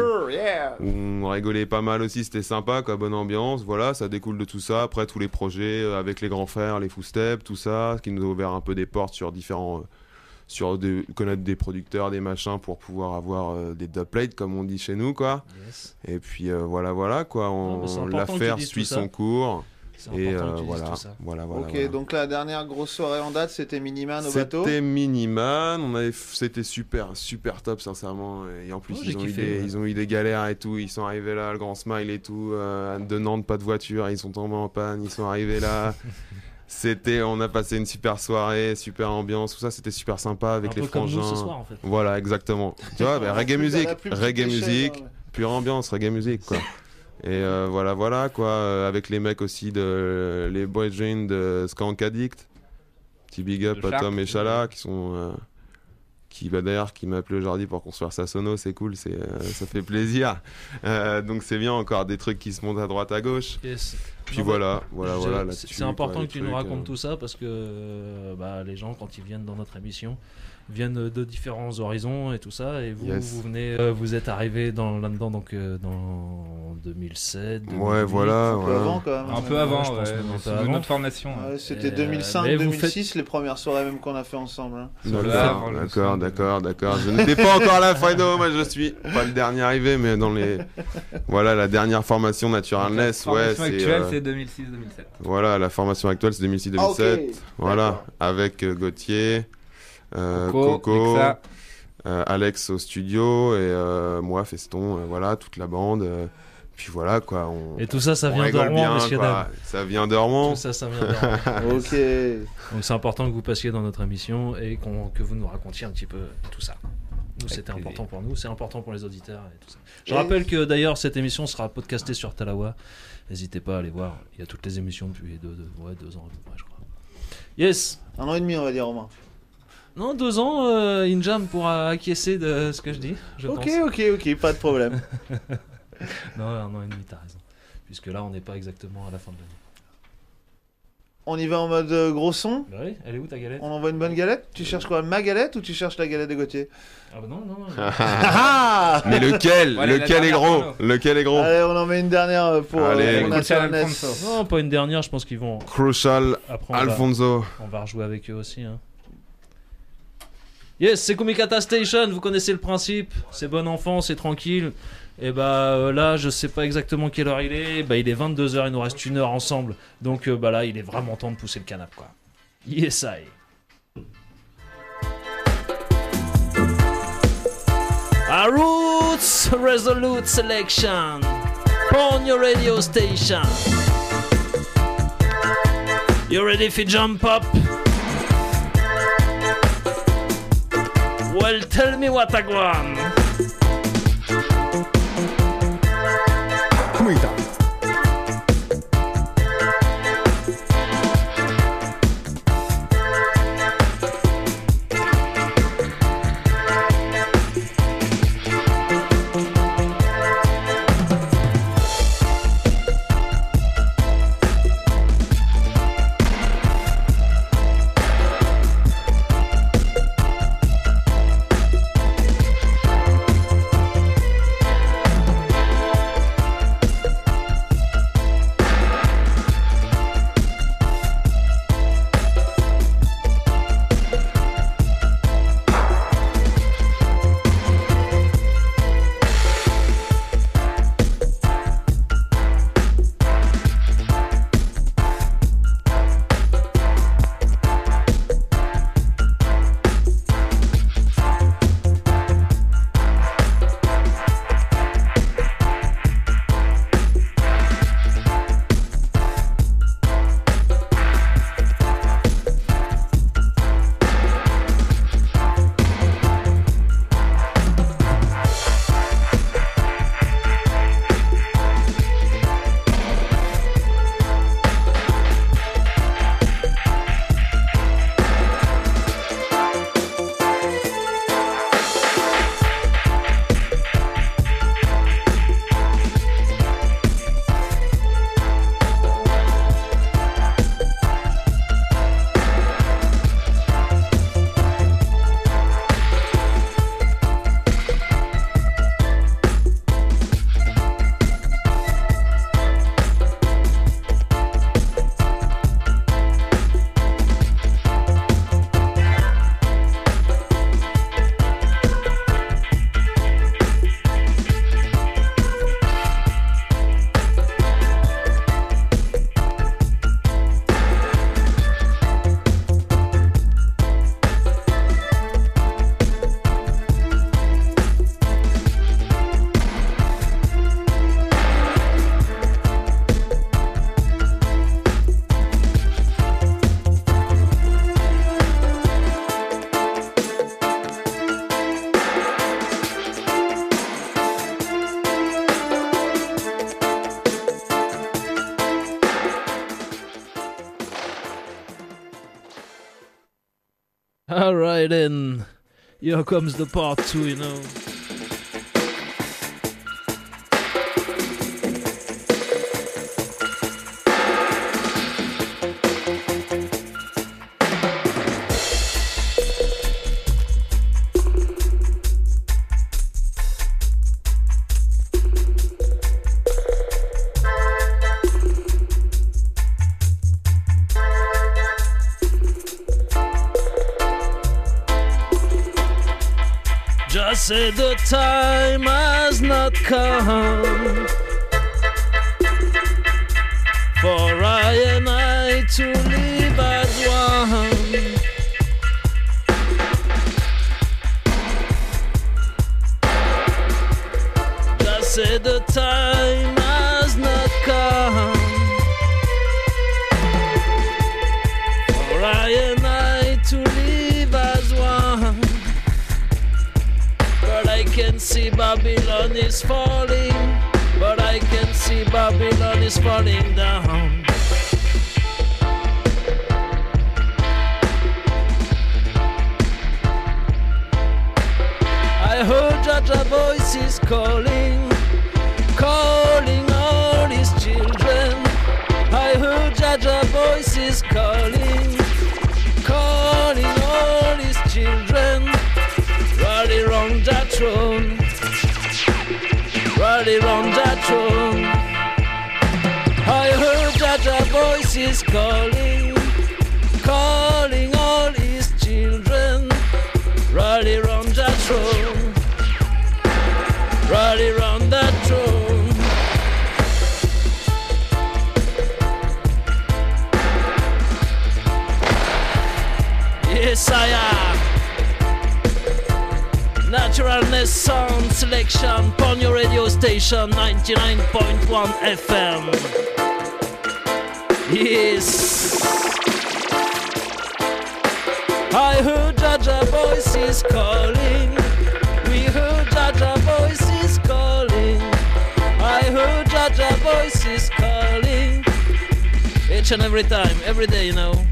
on rigolait pas mal aussi, c'était sympa, quoi, bonne ambiance. Voilà, ça découle de tout ça. Après, tous les projets avec les grands frères, les Footsteps, tout ça, ce qui nous a ouvert un peu des portes sur différents. Connaître des producteurs, des machins pour pouvoir avoir des dubplates comme on dit chez nous quoi. Yes. Et puis voilà quoi, l'affaire suit son cours. Et voilà. Ok, donc la dernière grosse soirée en date, c'était Miniman au bateau. C'était Miniman, c'était super top sincèrement. Et en plus ils ont eu des galères et tout. Ils sont arrivés là, le grand smile et tout. De Nantes, pas de voiture, ils sont tombés en panne, ils sont arrivés là. On a passé une super soirée, super ambiance, tout ça, c'était super sympa avec les frangins. Comme nous ce soir, en fait. Voilà, exactement. Tu vois, reggae musique, hein, pure ambiance, reggae musique, quoi. Et voilà, quoi, avec les mecs aussi les boys de Skank Addict. Petit big up à Tom et Chala qui sont. Qui m'a appelé aujourd'hui pour construire sa sono, c'est cool, ça fait plaisir. Donc c'est bien, encore des trucs qui se montent à droite à gauche. Yes. Puis voilà. C'est important que tu nous racontes tout ça parce que les gens, quand ils viennent dans notre émission, viennent de différents horizons et tout ça. Et vous, vous venez, vous êtes arrivé là-dedans donc dans 2007. 2008, ouais, voilà. Un peu avant quand même. Un peu avant, je pense ouais, même un peu c'est avant. notre formation. Ouais, c'était 2005-2006 les premières soirées même qu'on a fait ensemble. Hein. D'accord. Je n'étais pas encore là, Fredo. Moi, je suis pas le dernier arrivé, mais dans les. Voilà, la dernière formation Naturalness. La formation actuelle, c'est 2006-2007. Voilà, la formation actuelle, c'est 2006-2007. Okay, voilà, avec Gauthier, Coco, Alex au studio et moi, Feston, voilà, toute la bande. Puis voilà quoi. Et tout ça, ça vient d'Ormont, messieurs dames. Ça vient d'Ormont. Tout ça, ça vient d'Ormont. Ok. Donc c'est important que vous passiez dans notre émission et que vous nous racontiez un petit peu tout ça. Nous, c'était important pour nous, c'est important pour les auditeurs et tout ça. Je rappelle que d'ailleurs, cette émission sera podcastée sur Talawa. N'hésitez pas à aller voir. Il y a toutes les émissions depuis 2 ans à peu près, je crois. Yes. 1 an et demi, on va dire, Romain. Non, 2 ans, Injam pourra acquiescer de ce que je dis, je pense. Ok, pas de problème. Non, 1 an et demi, t'as raison. Puisque là, on n'est pas exactement à la fin de l'année. On y va en mode gros son. Bah oui, elle est où ta galette? On envoie une bonne galette. Tu cherches quoi, ma galette ou tu cherches la galette de Gauthier? Ah bah non. Mais lequel? Allez, Lequel la est dernière gros? Lequel est gros? Allez, on en met une dernière pour Allez, National Ness. Alfonso. Non, pas une dernière, je pense qu'ils vont... Crucial Après, Alfonso. on va rejouer avec eux aussi. Hein. Yes, c'est Kumikata Station, vous connaissez le principe. C'est bon enfant, c'est tranquille. Et bah là, je sais pas exactement quelle heure il est. Bah il est 22h, il nous reste 1 heure ensemble. Donc bah là, il est vraiment temps de pousser le canapé, quoi. Yes, I. A Roots Resolute Selection on your radio station. You ready for jump up? Well, tell me what I want. Alright then, here comes the part 2, you know. Just say the time has not come for I and I to live as one. Just say the time has not come for I and I to live as one. But I can see Babylon is falling. But I can see Babylon is falling down. Jaja voice is calling, calling all his children. I heard Jaja voice is calling, calling all his children. Rally round that throne, rally round that throne. I heard Jaja voice is calling, calling all his children. Rally round that throne, rally round that throne. Yes, I am. Naturalness sound selection on your radio station 99.1 FM. Yes. I heard Jaja voices calling. We heard Jaja voices calling. I heard Jaja voices calling. Each and every time, every day, you know.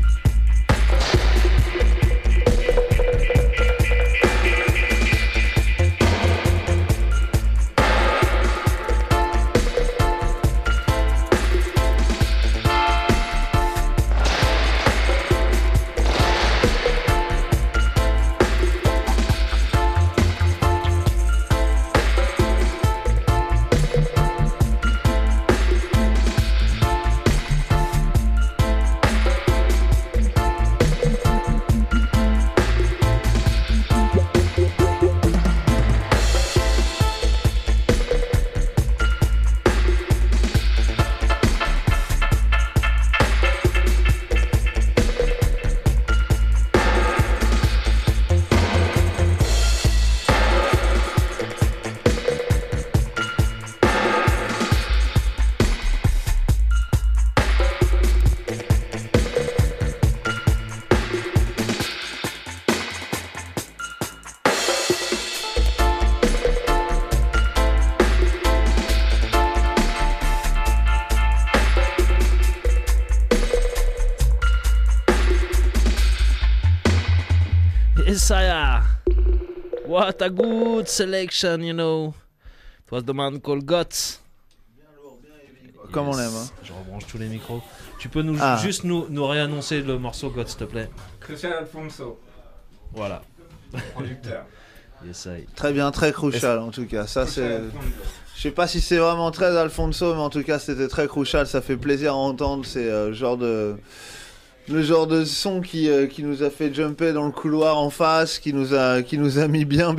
Isaiah, what a good selection, you know. It was the man called Guts. Comme on l'aime. Hein. Je rebranche tous les micros. Tu peux juste nous réannoncer le morceau Guts, s'il te plaît. Christian Alfonso. Voilà. Producteur. Yes, I. Très bien, très crucial en tout cas. Ça c'est. Je sais pas si c'est vraiment très Alfonso, mais en tout cas c'était très crucial. Ça fait plaisir à entendre. C'est le genre de son qui nous a fait jumper dans le couloir en face, qui nous a mis bien.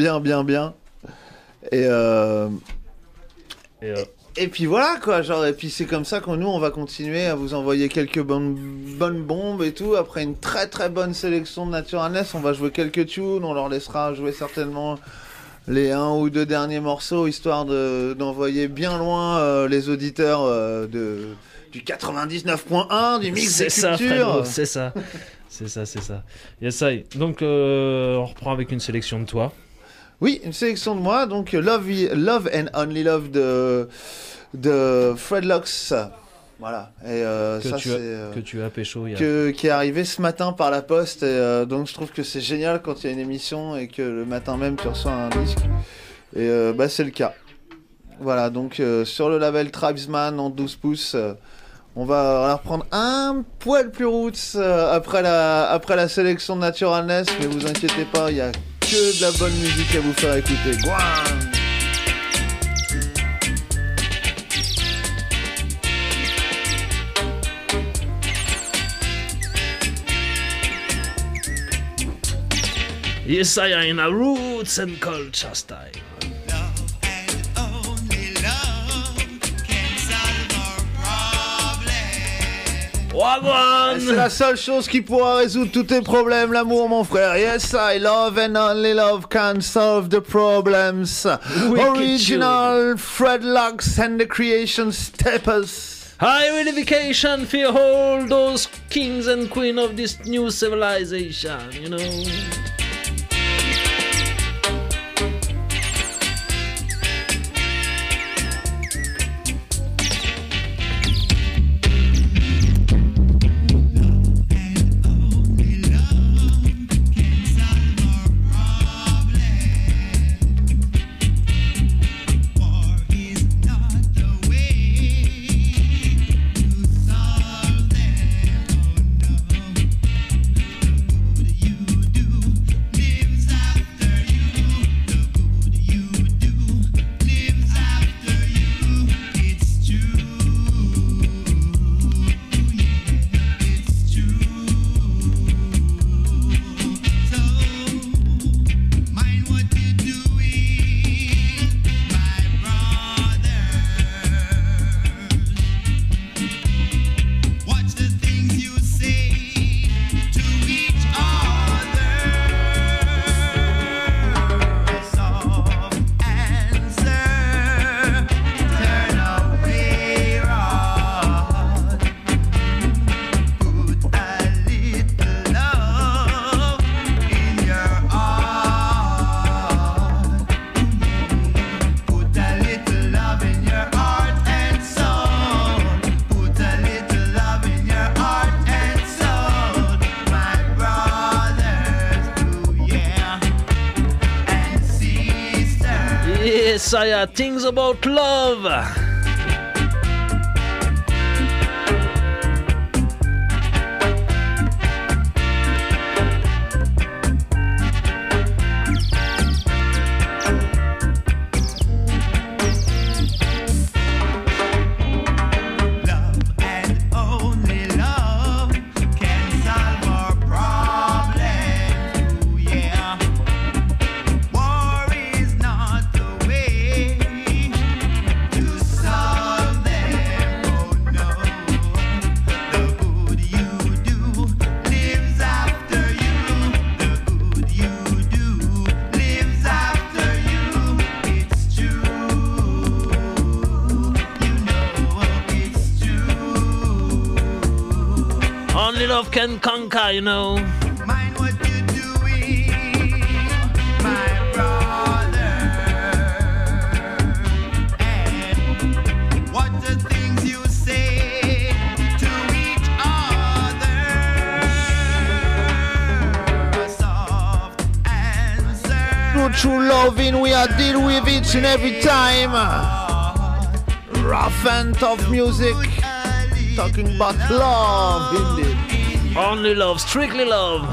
Et puis voilà quoi, genre, et puis c'est comme ça que nous on va continuer à vous envoyer quelques bonnes bombes et tout. Après une très très bonne sélection de Naturalness, on va jouer quelques tunes, on leur laissera jouer certainement les 1 ou 2 derniers morceaux, histoire d'envoyer bien loin les auditeurs du 99.1 du mix des cultures. C'est ça. Yes, I. Donc on reprend avec une sélection de toi. Oui, une sélection de moi, donc Love and Only Love de Fred Lux. Voilà. Et que tu as pécho hier. Qui est arrivé ce matin par la poste. Et donc je trouve que c'est génial quand il y a une émission et que le matin même tu reçois un disque. Et c'est le cas. Voilà, donc sur le label Tribesman en 12 pouces. On va reprendre un poil plus roots après la sélection de Naturalness. Mais vous inquiétez pas, il y a que de la bonne musique à vous faire écouter. Gouin! Yes, I am in a roots and culture style. Wagwan! C'est la seule chose qui pourra résoudre tous tes problèmes, l'amour, mon frère. Yes, I love and only love can solve the problems. Original Fred Lux and the Creation Steppers. High unification for all those kings and queens of this new civilization, you know. Yes, I things about love. Only love can conquer, you know. Mind what you're doing, my brother. And what the things you say to each other. A soft answer. True loving, we are deal with each and every time. Rough and tough music. Talking about love, indeed. Only love, strictly love.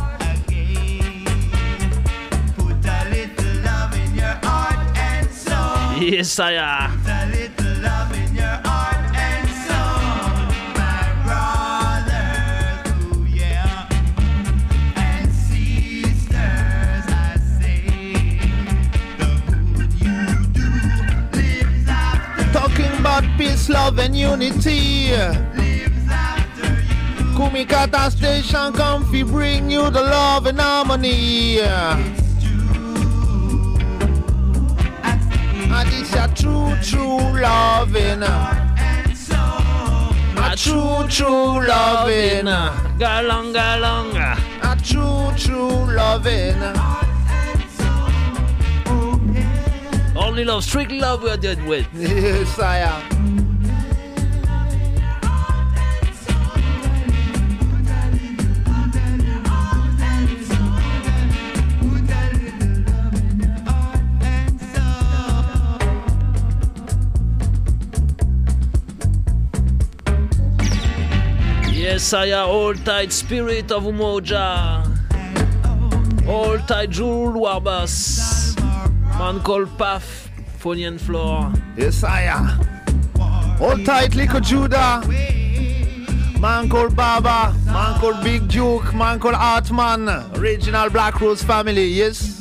Put a little love in your heart and soul. Yes, I am. Put a little love in your heart and soul, my brothers, ooh yeah, and sisters, I say, the good you do lives after. Talking about peace, love, and unity. Kumikata Station, come fi bring you the love and harmony. And it's a true loving. A true loving. Galong, galong. A true loving. Only love, strictly love we're dead with. Yes, I am. Yes, I am all tight spirit of Umoja. All tight Jewel Warbus. Man called Puff, Funny and Floor. Yes, I am. All tight Lico Judah. Man called Baba. Man called Big Duke. Man called Artman. Original Black Rose family, yes.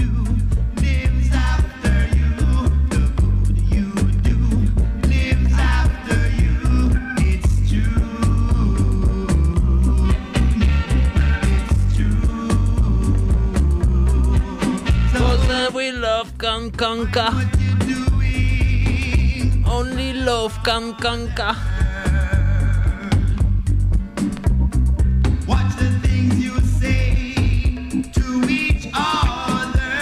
We love can conquer. Only love can conquer. Watch the things you say to each other.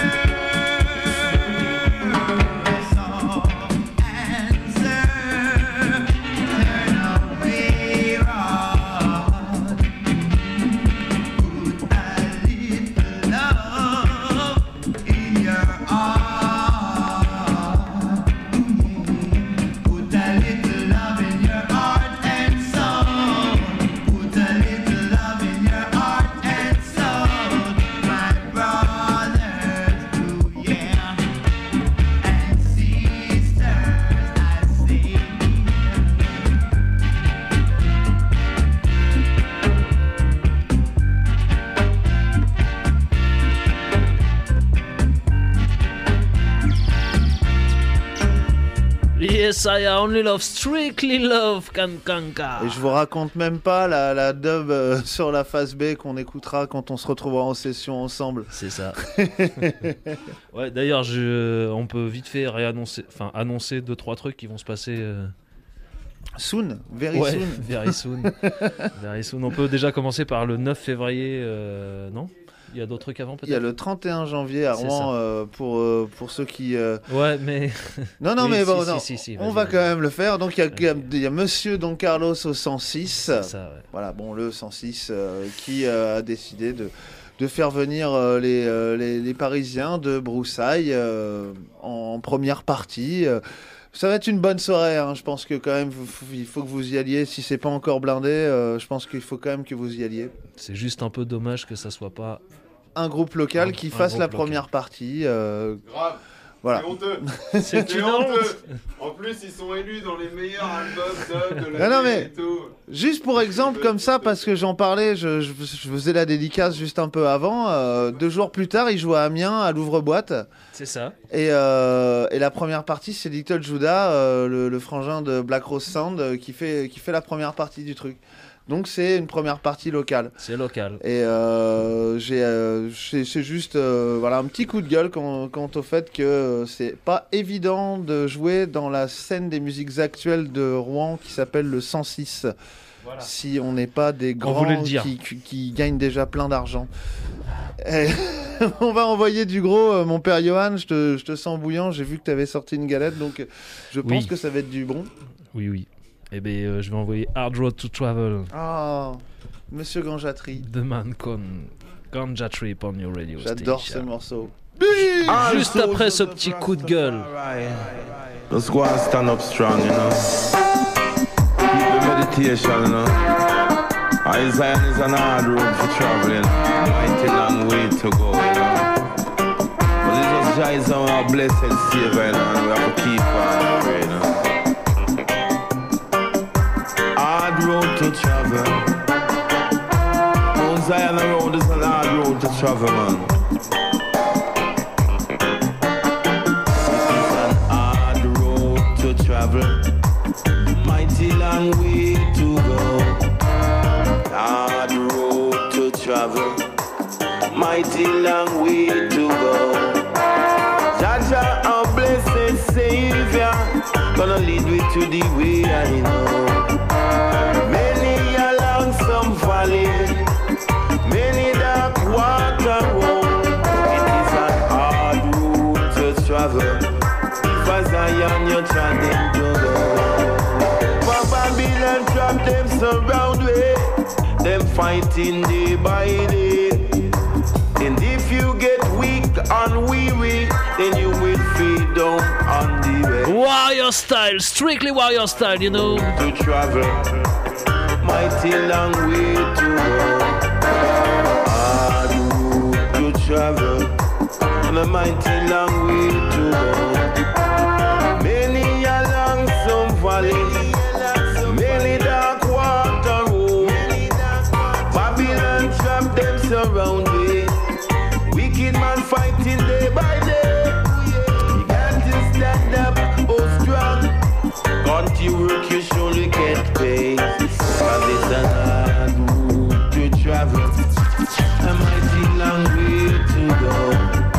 Soft answer. Turn away wrong. Put a little love in your heart. Put a little love in your heart and soul. Put a little love in your heart and soul, my brothers, ooh yeah, and sisters, I say. Yes, I only love, strictly love can conquer. Et je vous raconte même pas la dub sur la phase B qu'on écoutera quand on se retrouvera en session ensemble. C'est ça. Ouais, d'ailleurs, on peut vite fait annoncer 2-3 trucs qui vont se passer. Soon, very ouais, soon. Very soon. Very soon. On peut déjà commencer par le 9 février, non ? Il y a d'autres trucs avant peut-être ? Il y a le 31 janvier à Rouen pour ceux qui... Ouais, mais... Non, oui, mais bon, si, on va quand même le faire. Donc il y a Monsieur Don Carlos au 106. C'est ça, ouais. Voilà, bon, le 106 qui a décidé de faire venir les Parisiens de Broussailles en première partie. Ça va être une bonne soirée, hein. Je pense que quand même il faut que vous y alliez. Si c'est pas encore blindé, je pense qu'il faut quand même que vous y alliez. C'est juste un peu dommage que ça soit pas un groupe local qui fasse la première partie. Grave. Voilà. C'est honteux. C'est une honte. En plus, ils sont élus dans les meilleurs albums de la non, télé mais et tout. juste pour exemple comme ça, parce que j'en parlais, je faisais la dédicace juste un peu avant. 2 jours plus tard, ils jouent à Amiens à l'ouvre-boîte. C'est ça. Et la première partie, c'est Little Judah, le frangin de Black Rose Sound, qui fait la première partie du truc. Donc c'est une première partie locale. C'est local. Et c'est juste voilà, un petit coup de gueule quant au fait que c'est pas évident de jouer dans la scène des musiques actuelles de Rouen qui s'appelle le 106. Voilà. Si on n'est pas des grands qui gagnent déjà plein d'argent. Et on va envoyer du gros, mon père Johan, je te sens bouillant, j'ai vu que tu avais sorti une galette, donc je pense que ça va être du bon. Oui. Eh bien, je vais envoyer Hard Road to Travel. Ah, Monsieur Ganjatri. The Man con Ganja Trip on your radio station. J'adore ce morceau. Juste après ce petit coup de gueule. Let's go and stand up strong, you know. Keep the meditation, you know. Zion is an hard road for traveling. Mighty long way to go, you know. But it just Jah our blessed Savior, you know, and we have to keep on praying, you know. Hard road to travel. Mount Zion road is an hard road to travel, man. It is an hard road to travel. Mighty long way to go. Hard road to travel. Mighty long way to go. Jah Jah, our blessed Savior, gonna lead me to the way I know. Many a lonesome valley, many dark water road. It is an hard road to travel. If as Zion you're trying to go. For Babylon trap them surround way, them fighting day by day. And if you get weak and weary, then you will feel down on the way. Warrior style, strictly warrior style, you know. To travel, mighty long way to go. Hard road to travel, and a mighty long way to go. Many a lonesome valley, many dark water road. Babylon trap them surround me. Wicked man fighting day by day. You got to stand up, oh strong. Got to work, you surely get paid. Cause it's an hard road to travel, a mighty long way to go.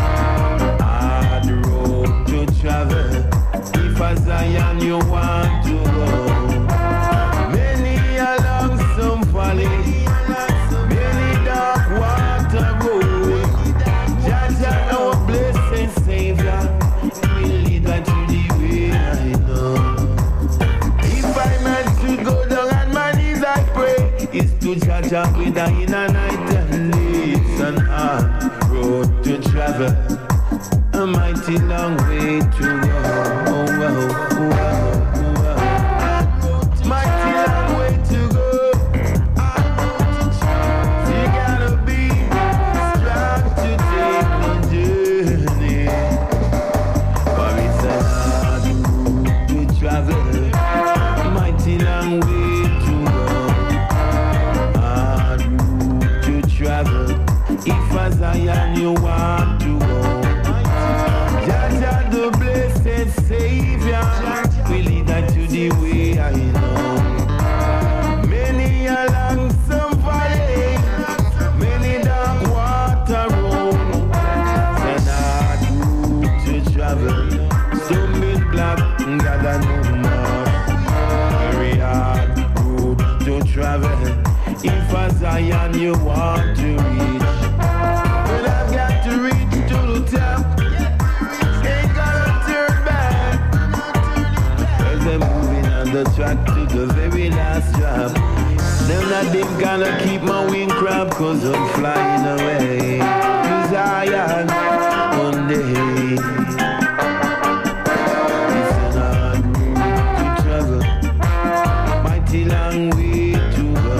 Hard road to travel, if a Zion you want to go. Many a lonesome valley, many dark water road. Jah Jah our blessed Savior, will lead us to the way I know. If I meant to go down on my knees I pray, it's to Jah Jah with a in a night and day. It's an hard road to travel, a mighty long way to go. Oh, wow, oh, wow, oh, wow. Mighty long way to go. You gotta be strong to take the journey. For it's a hard road to travel, mighty long way to go. Hard road to travel, if a Zion you want to go. Jah Jah the blessed Savior, will lead us to the way I know. Many a lonesome valley, many dark water road. Said hard road to travel, stumbling block, God I know more. Very hard road to travel, if a Zion you want to reach. Well, I've got to reach to the top, ain't gonna turn back. As I'm moving on the track to the very last drop, them not them gonna keep my wing crab, cause I'm flying away. Lord, one day. It's an hard road to travel, mighty long way to go.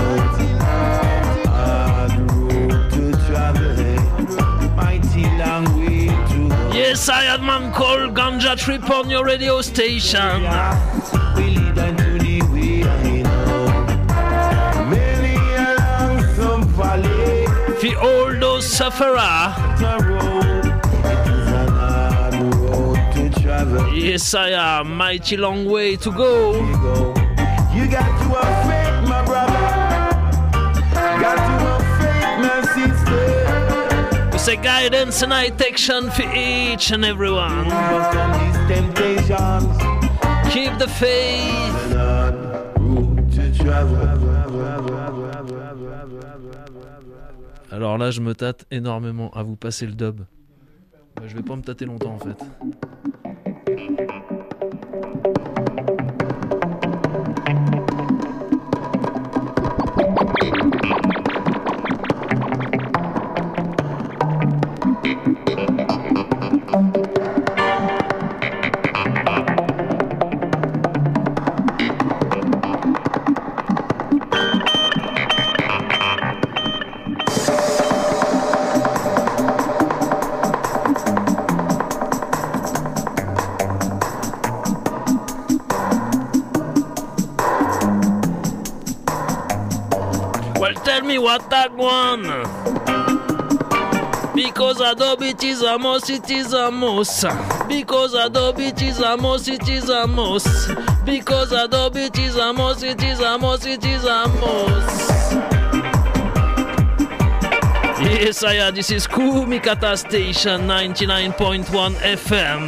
Hard road to travel, mighty long way to go. Yes, I had man called Ganja Trip on your radio station. We lead unto the way I know. Many along some valley. For all those sufferer. Yes, I am. Mighty long way to go. You got to have faith, my brother. Got to have faith, my sister. We say guidance and action for each and everyone. Overcome these temptations. Keep the faith. Alors là, je me tâte énormément à vous passer le dub. Bah, je vais pas me tâter longtemps en fait. Tell me what that one. Because Adobe it is a must, it is a must. Because Adobe it is a must, it is a must. Because Adobe it is a must, it is a must, it is a must. Yes, I am. This is Kumikata Station 99.1 FM.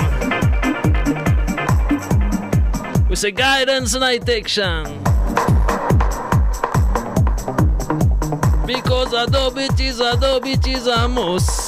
We say guidance and action. Because Adobe it is a must.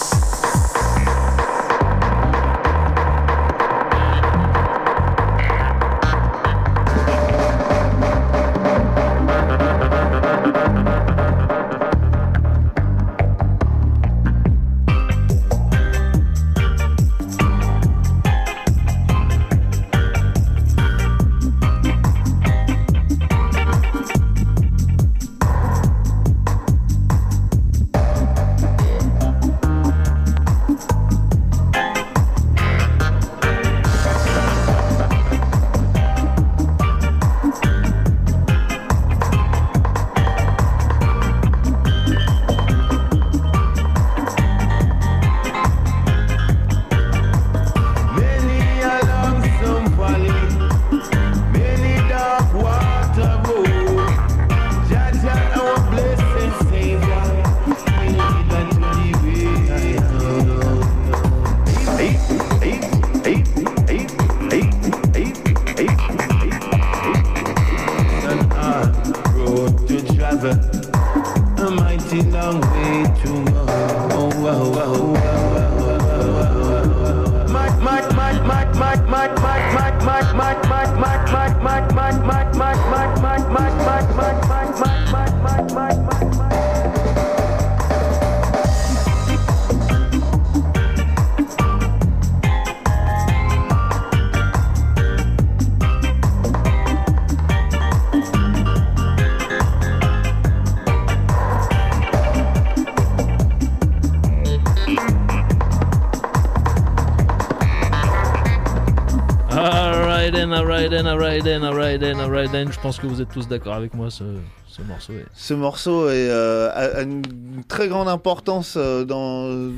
Alright, je pense que vous êtes tous d'accord avec moi, ce morceau. Ce morceau a une très grande importance dans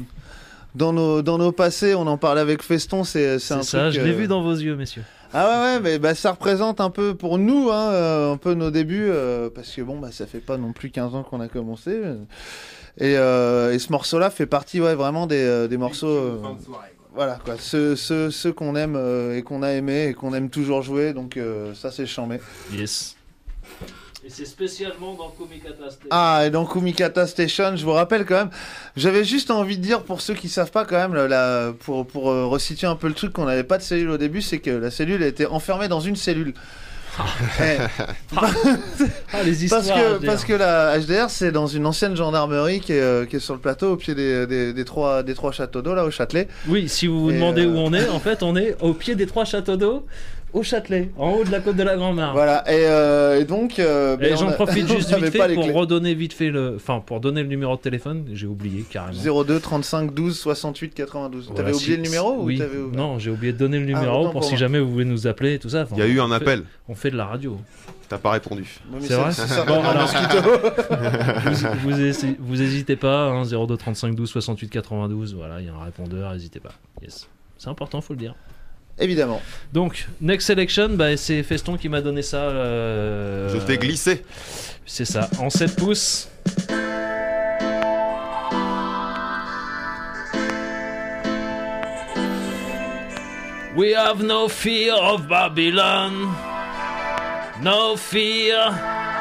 nos passés. On en parlait avec Feston, c'est un truc... ça, je l'ai vu dans vos yeux, messieurs. Ah ouais, mais ça représente un peu pour nous, un peu nos débuts, parce que ça fait pas non plus 15 ans qu'on a commencé. Et ce morceau-là fait partie vraiment des morceaux... Voilà quoi, ceux qu'on aime et qu'on a aimé et qu'on aime toujours jouer, donc ça c'est chambé. Yes. Et c'est spécialement dans Kumikata Station. Ah, et dans Kumikata Station, je vous rappelle quand même, j'avais juste envie de dire pour ceux qui savent pas quand même, pour resituer un peu le truc, qu'on n'avait pas de cellule au début, c'est que la cellule était enfermée dans une cellule. Les histoires. Parce que la HDR, c'est dans une ancienne gendarmerie qui est sur le plateau au pied des trois châteaux d'eau, là, au Châtelet. Oui, si vous vous demandez où on est, en fait, on est au pied des 3 châteaux d'eau, au Châtelet, en haut de la côte de la Grand-Mare. Voilà, et donc... et j'en profite juste vite fait pour redonner vite fait pour donner le numéro de téléphone, j'ai oublié carrément. 02 35 12 68 92. Voilà, t'avais oublié le numéro oui. ou Non, j'ai oublié de donner le numéro pour si jamais vous voulez nous appeler et tout ça. Il y a eu un appel. On fait de la radio. T'as pas répondu. C'est vrai. Bon, alors, vous hésitez pas, hein, 02 35 12 68 92, voilà, il y a un répondeur, n'hésitez pas. Yes. C'est important, faut le dire. Évidemment. Donc, Next Selection, c'est Feston qui m'a donné ça. Je t'ai glissé. C'est ça, en 7 pouces. We have no fear of Babylon. No fear.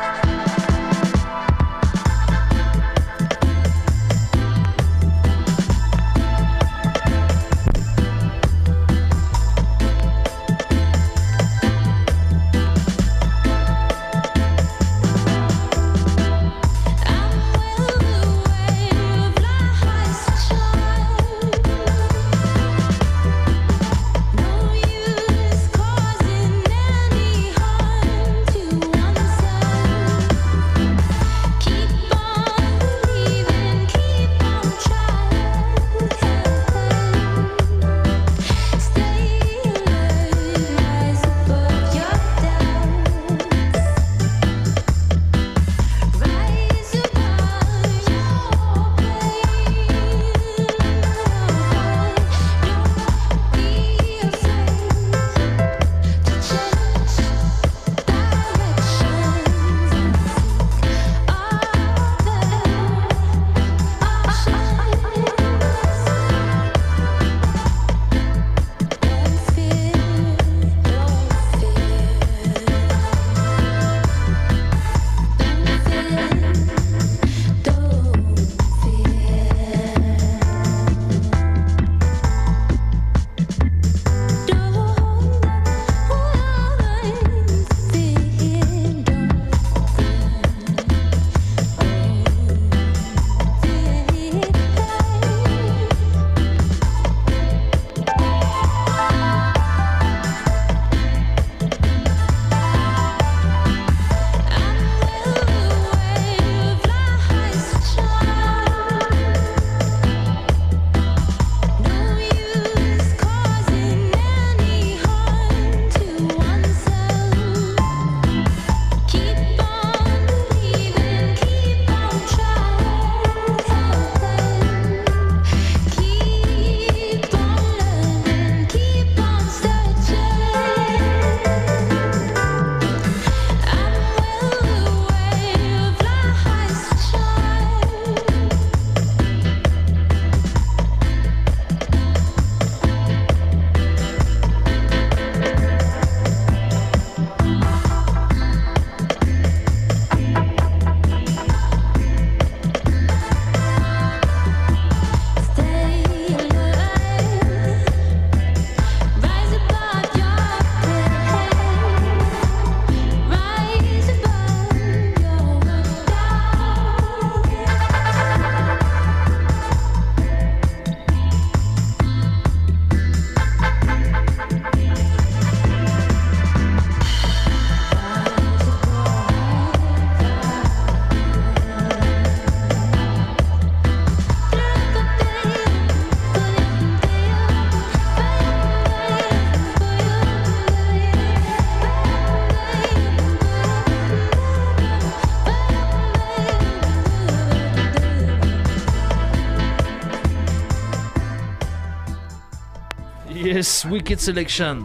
Yes, Wicked Selection.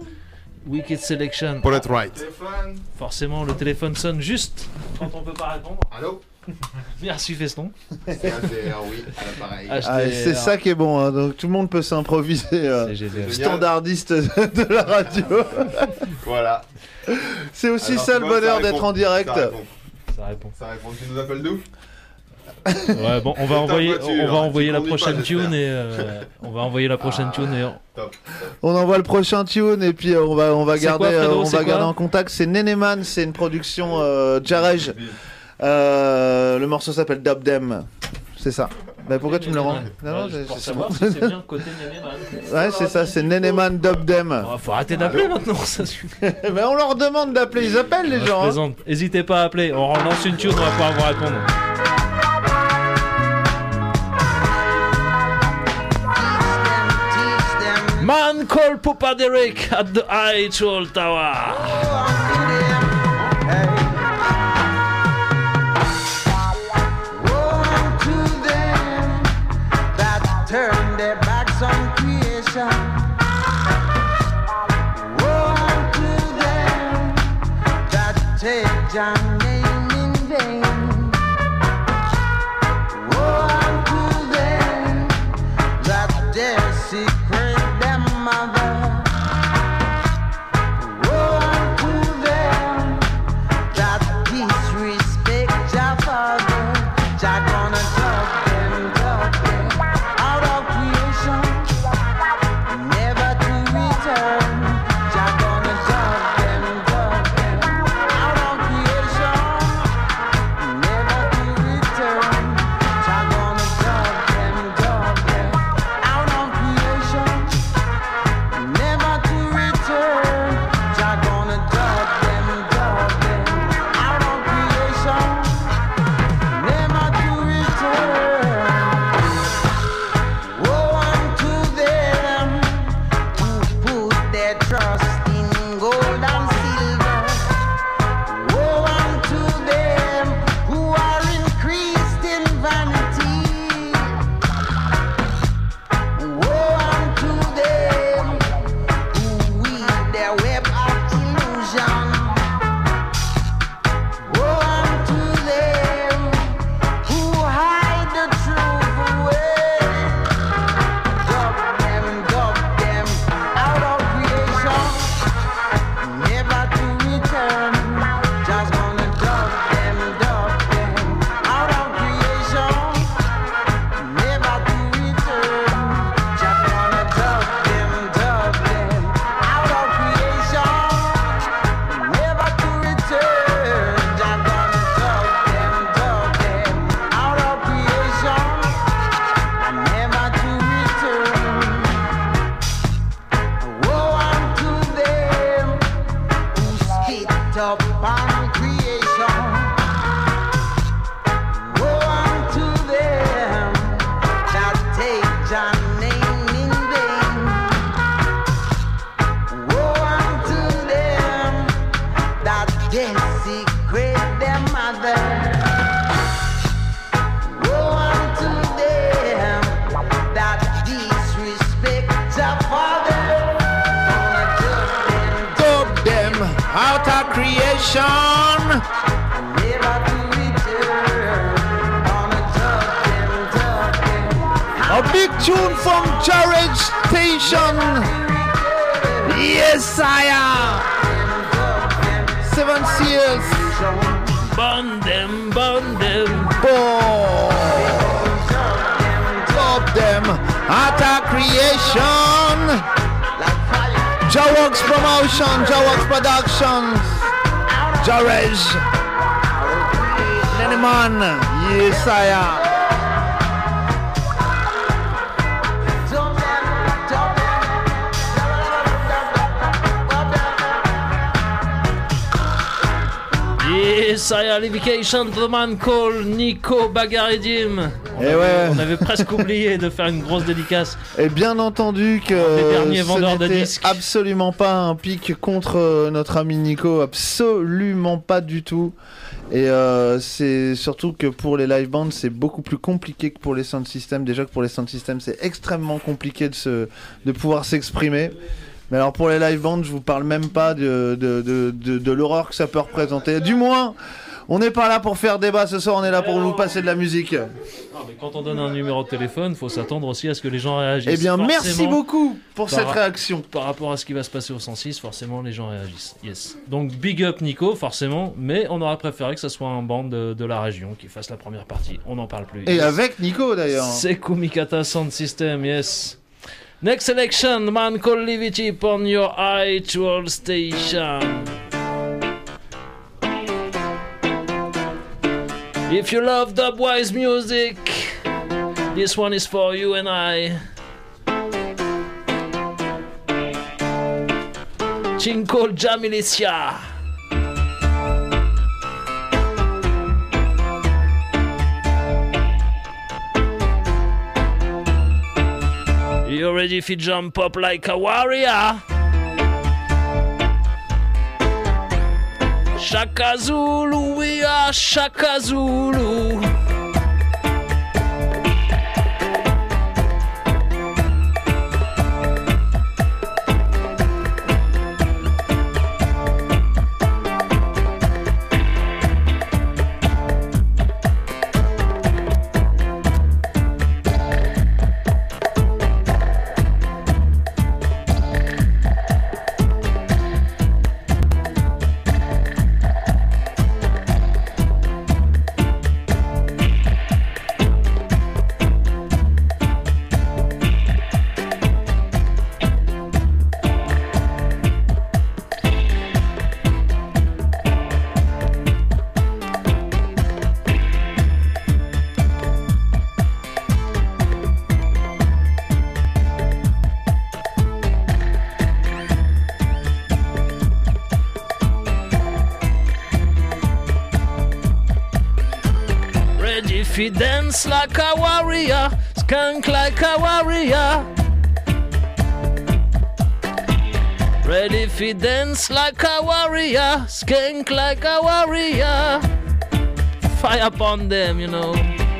Wicked Selection. Pull it right. Forcément, le téléphone sonne juste quand on peut pas répondre. Allô? Merci Feston. C'est HDR, oui, à l'appareil. C'est ça qui est bon, hein. Donc tout le monde peut s'improviser standardiste de la radio. Voilà. C'est aussi ça le bonheur d'être en direct. Ça répond. Ça répond. Tu nous appelles d'où? Ouais, bon, on va envoyer la prochaine tune et on va envoyer la prochaine tune et top. On envoie le prochain tune et puis on va C'est garder quoi, Fredo, on c'est va garder quoi en contact. C'est Neneman, c'est une production Jarej. C'est une production Jarej. Le morceau s'appelle Dub Dem. C'est ça. Bah pourquoi tu me le rends? Non, pour savoir si c'est bien côté Neneman. Ouais, c'est ça, c'est Neneman Dub Dem. Oh, faut arrêter d'appeler maintenant, ça suffit. Ben on leur demande d'appeler, ils appellent les gens. Hein. N'hésitez pas à appeler, on relance une tune, on va pouvoir vous répondre. Man call Papa Derek at the Eiffel Tower. Turn their backs on creation. Woe unto them that take Your name in vain. Woe unto them that desecrate their mother. Woe unto them that disrespect Your father. Jah gonna dub them out of creation, never to return. Jah gonna dub them out of creation, never to return. Jah gonna dub them out of creation, never to return. Jah gonna dub them out of creation, never to return. Woe unto them who put their trust in gold and silver. Woe unto them who are increased in vanity. Woe unto them who weave their web of illusion. Woe unto them who hide the truth away. Dub them out of creation, never to return. Just gonna dub them out of creation, never to return. Just gonna dub them out of creation, never to return. Just gonna dub them out of creation, never to return. Woe unto them who spit upon creation. Woe unto them that take Your name in vain. Woe unto them that desecrate their mother. Woe unto them that disrespect Your father. Dub them out of creation. Never to return. Gonna dub them. A big tune from Jarej Station. Yes, sire. 7 years. Burn them, burn them. Dub them out of creation. Jaworks Promotion, Jaworks Productions, Jarej, Neneman, yes, sire. Yes, I Alivication, The Man Call, Nico Bagaredim. On avait presque oublié de faire une grosse dédicace. Et bien entendu que ce n'était absolument pas un pic contre notre ami Nico, absolument pas du tout. Et c'est surtout que pour les live bands, c'est beaucoup plus compliqué que pour les sound systems. Déjà que pour les sound systems, c'est extrêmement compliqué de pouvoir s'exprimer. Mais alors pour les live bands, je vous parle même pas de l'horreur que ça peut représenter. Du moins, on n'est pas là pour faire débat ce soir, on est là pour vous passer de la musique. Non, mais quand on donne un numéro de téléphone, faut s'attendre aussi à ce que les gens réagissent. Eh bien, merci beaucoup pour cette réaction. Par rapport à ce qui va se passer au 106, forcément, les gens réagissent. Yes. Donc, big up Nico, forcément, mais on aurait préféré que ce soit un band de la région qui fasse la première partie. On n'en parle plus. Et avec Nico, d'ailleurs. C'est Kumikata Sound System, yes. Next selection, man called Livity on your iTunes station. If you love dubwise music, this one is for you and I. Cinco Jamilicia. You ready if you jump up like a warrior? Shaka Zulu, we are Shaka Zulu. If you dance like a warrior, skunk like a warrior. Ready if you dance like a warrior, skunk like a warrior. Fire upon them, you know.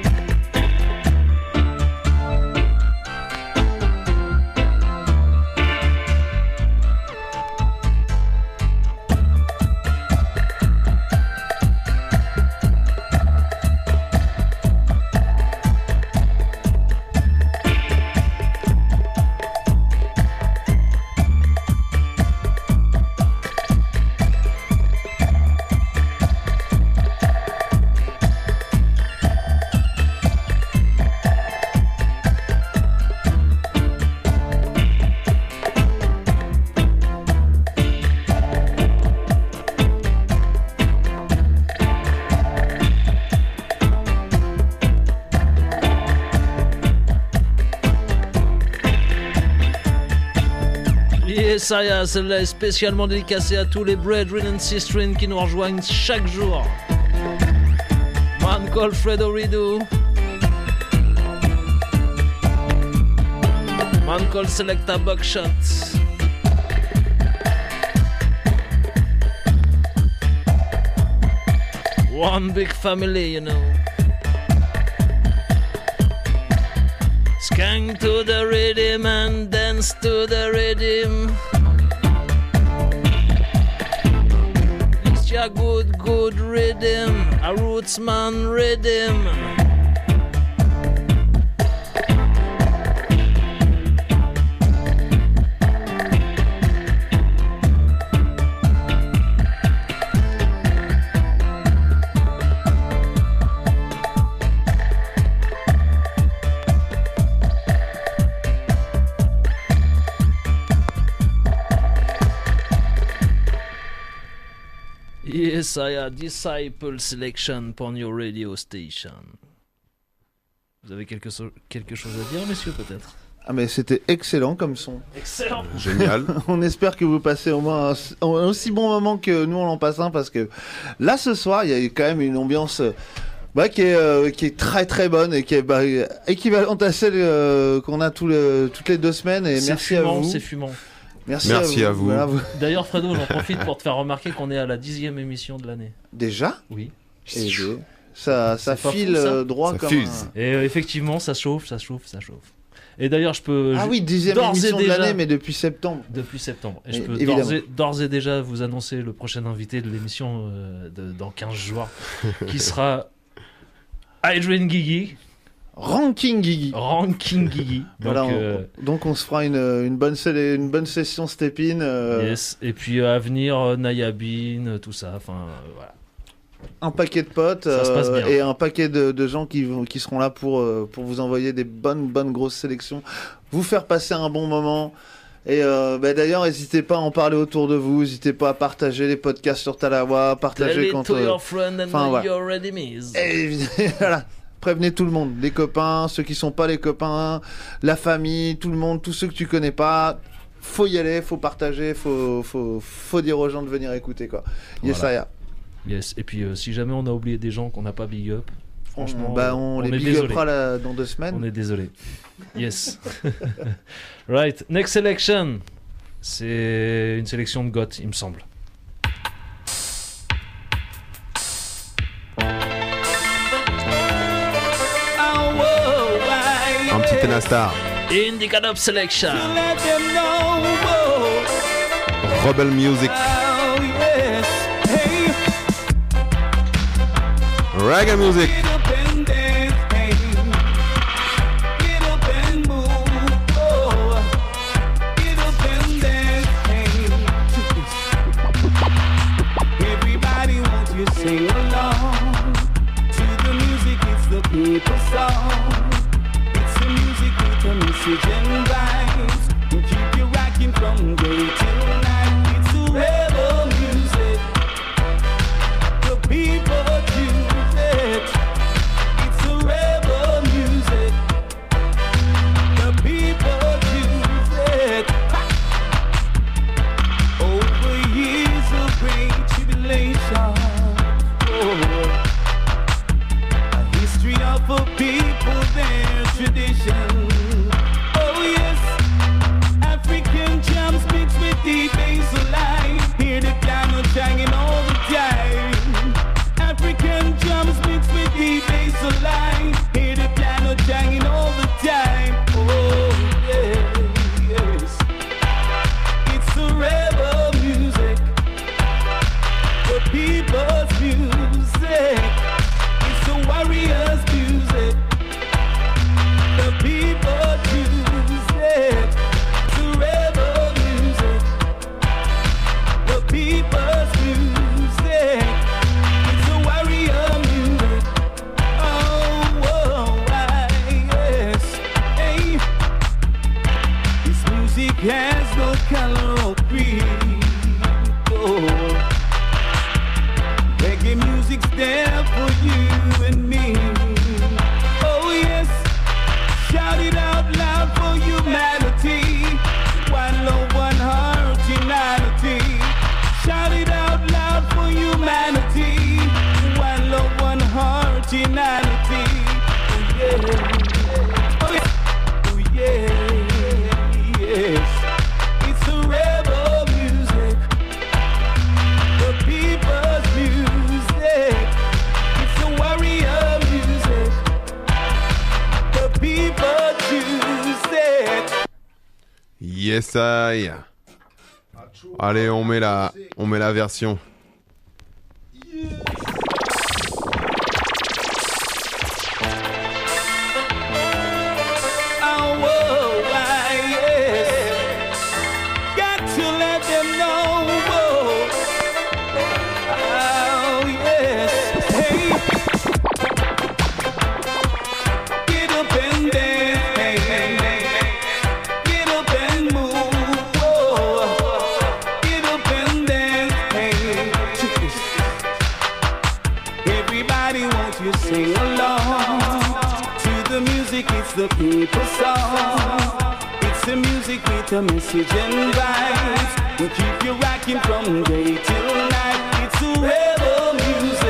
Saya, celle-là est spécialement dédicacée à tous les brethren and sistren qui nous rejoignent chaque jour. Man called Fredo Rido. Man called Selecta Buckshot. One big family, you know. Skank to the rhythm and dance to the rhythm. It's your good rhythm, a rootsman rhythm. Yes, I have Disciple Selection on your radio station. Vous avez quelque chose à dire, messieurs, peut-être? Ah mais c'était excellent comme son. Excellent. Génial. On espère que vous passez au moins un aussi bon moment que nous on en passe un, parce que là ce soir il y a quand même une ambiance qui est très très bonne et qui est équivalente à celle qu'on a toutes les 2 semaines. Et merci à vous. C'est fumant. Merci à vous. Voilà, D'ailleurs, Fredo, j'en profite pour te faire remarquer qu'on est à la 10e émission de l'année. Déjà? Oui. Et ça file ça ça droit comme fuse. Et effectivement, ça chauffe. Et d'ailleurs, je peux... Ah oui, 10e émission de l'année, mais depuis septembre. Depuis septembre. Et je peux d'ores et déjà vous annoncer le prochain invité de l'émission dans 15 jours, qui sera Adrian Gigi. Ranking Gigi. Donc on se fera une bonne session step-in. Yes. Et puis à venir, Nayabin, tout ça. Enfin, voilà. un paquet de potes Ça se passe bien. et un paquet de gens qui seront là pour vous envoyer des bonnes grosses sélections, vous faire passer un bon moment. Et d'ailleurs, n'hésitez pas à en parler autour de vous, n'hésitez pas à partager les podcasts sur Talawa, partager quand... to your friend and voilà. your enemies. Et voilà, prévenez tout le monde, les copains, ceux qui sont pas les copains, la famille, tout le monde, tous ceux que tu connais pas. Faut y aller, faut partager, faut dire aux gens de venir écouter quoi. Yes, Voilà. ça Yes. Et puis si jamais on a oublié des gens qu'on n'a pas big up, franchement, on les est big désolé. upera dans 2 semaines. On est désolé. Yes. Right. Next selection. C'est une sélection de goth, il me semble. Un petit Tenastar. Indica Dub Selection. Rebel Music. Reggae Music. Everybody wants you to sing along to the music. It's the people's song. It's the music with a message and vibes. And keep you rocking from day till night. It's the rebel music. The people choose it. It's the rebel music. The people choose it. Over years of great tribulation, a history of a people, their tradition. Oh yes, African jams mixed with deep bass line. Hear the piano changing all the time. African jams mixed with deep bass line. Hear the piano changing all the time. Oh yeah, yes. It's the rebel music, the people's music. It's the warriors' music, the people choose it. It's the rebel music, the people's music. It's the warrior music. Oh, yes. Hey. This music has no color or creed. Oh. Reggae music's there for you and me. Oh yes, shout it out loud for humanity. One love, one heart, unity. Shout it out loud for humanity. One love, one heart, unity. Oh yeah, oh yeah, yes. It's a rebel music, the people's music. It's a warrior music, the people choose it. Yes, I. Allez, on met la version. Oh, whoa, yes. Got to let them know. Whoa. Oh, yes. Hey. Get up and dance. Hey. Get up and move. Whoa. Get up and dance. Hey. Everybody wants you to sing along to the music. It's the people's song. It's the music with a message and vibes. And keep you rocking from day till night. It's the rebel music.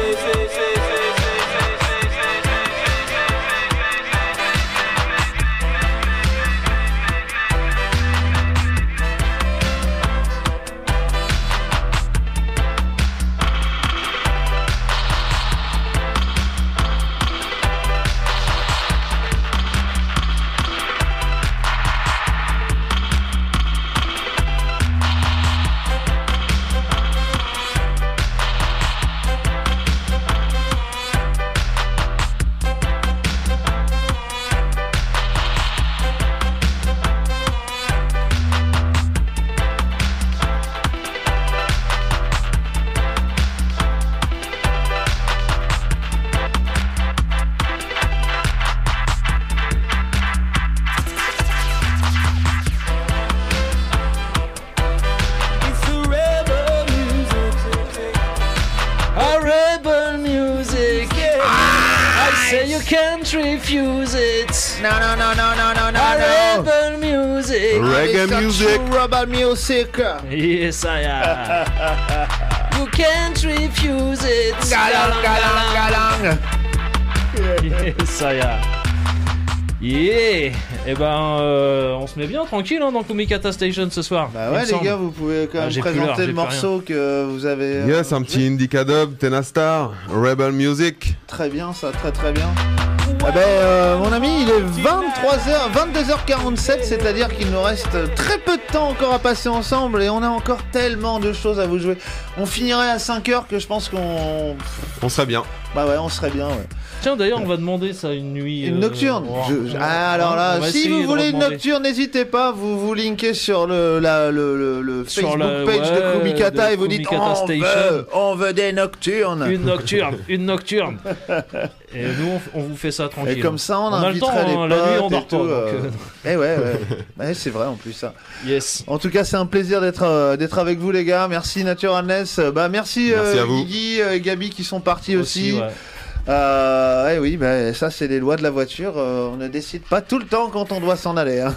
can't refuse it. No, no, no, no, no, no, no, no. Rebel music. Reggae music. Rebel music. Yes, I am. You can't refuse it. Galang, galang, galang. Yes, I am. Yeah. Eh ben, on se met bien tranquille hein, dans Kumikata Station ce soir. Bah ouais, les gars, vous pouvez quand même j'ai plus l'heure, présenter j'ai le plus morceau que vous avez. Yes, un petit Indica Dub, Tenastar, Rebel Music. Très bien, ça, très très bien. Eh ben, mon ami, il est 22h47, c'est-à-dire qu'il nous reste très peu de temps encore à passer ensemble et on a encore tellement de choses à vous jouer. On finirait à 5h que je pense qu'on... On serait bien. Bah ouais, on serait bien, ouais. Tiens, d'ailleurs, on va demander ça une nuit. Une nocturne. Alors là, si vous voulez une nocturne, n'hésitez pas. Vous linkez sur le Facebook page de Kumikata et vous dites on veut des nocturnes. Une nocturne. Et nous, on vous fait ça tranquille. Et comme ça, on a le temps. les potes la nuit, on et dort tout. pas. Et ouais, c'est vrai en plus ça. Yes. En tout cas, c'est un plaisir d'être avec vous les gars. Merci Naturalness. Merci à vous. Guigui et Gabi qui sont partis aussi. Ouais. Oui, ça c'est les lois de la voiture. On ne décide pas tout le temps quand on doit s'en aller. Hein.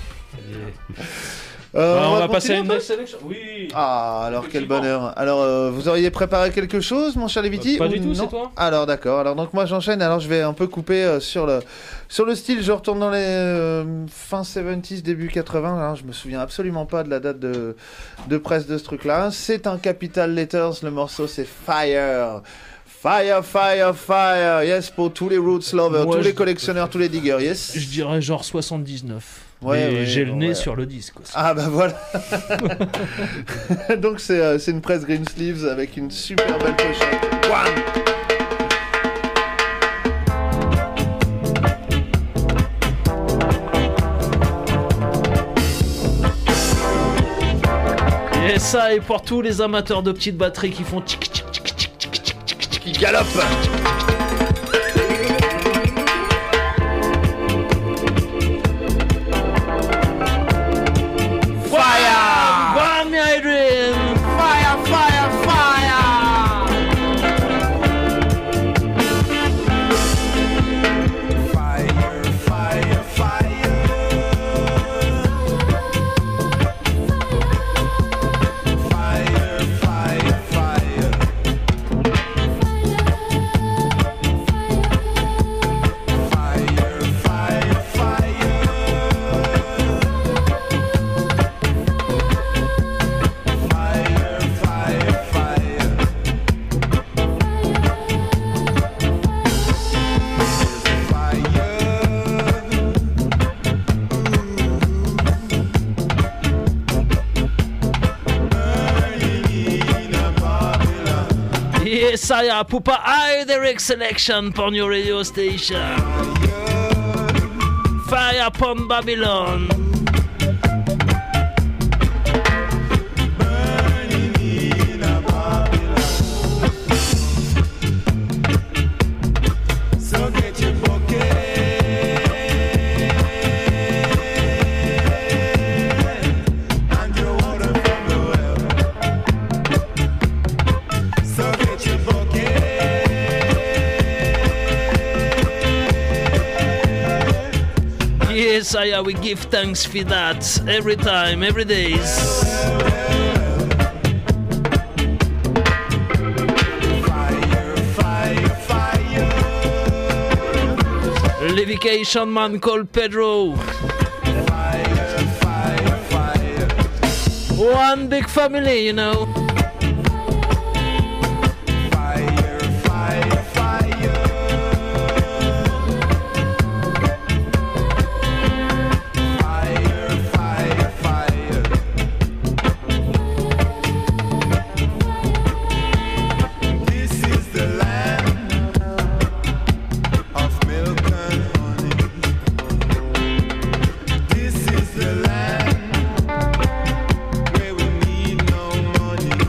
On va passer à une next selection. Oui. Ah, alors quel bonheur. Alors, vous auriez préparé quelque chose, mon cher Leviti? Pas du tout, c'est toi. Alors d'accord. Alors donc moi j'enchaîne. Alors je vais un peu couper sur le style. Je retourne dans les fin 70s, début 80. Hein. Je me souviens absolument pas de la date de presse de ce truc-là. C'est un Capital Letters. Le morceau c'est Fire. Fire, fire, fire, yes, pour tous les roots lovers, tous les collectionneurs, tous les diggers, yes. Je dirais genre 79. Ouais, j'ai le nez sur le disque aussi. Ah bah voilà. Donc c'est une presse Green Sleeves avec une super belle pochette. One. Et ça, et pour tous les amateurs de petites batteries qui font tic tic tic tic tic tic tic qui galopent. Saya Pupa I direct selection for your radio station. Fire upon Babylon. Saya, we give thanks for that every time, every days. Levication man called Pedro. One big family, you know. Where we need no money.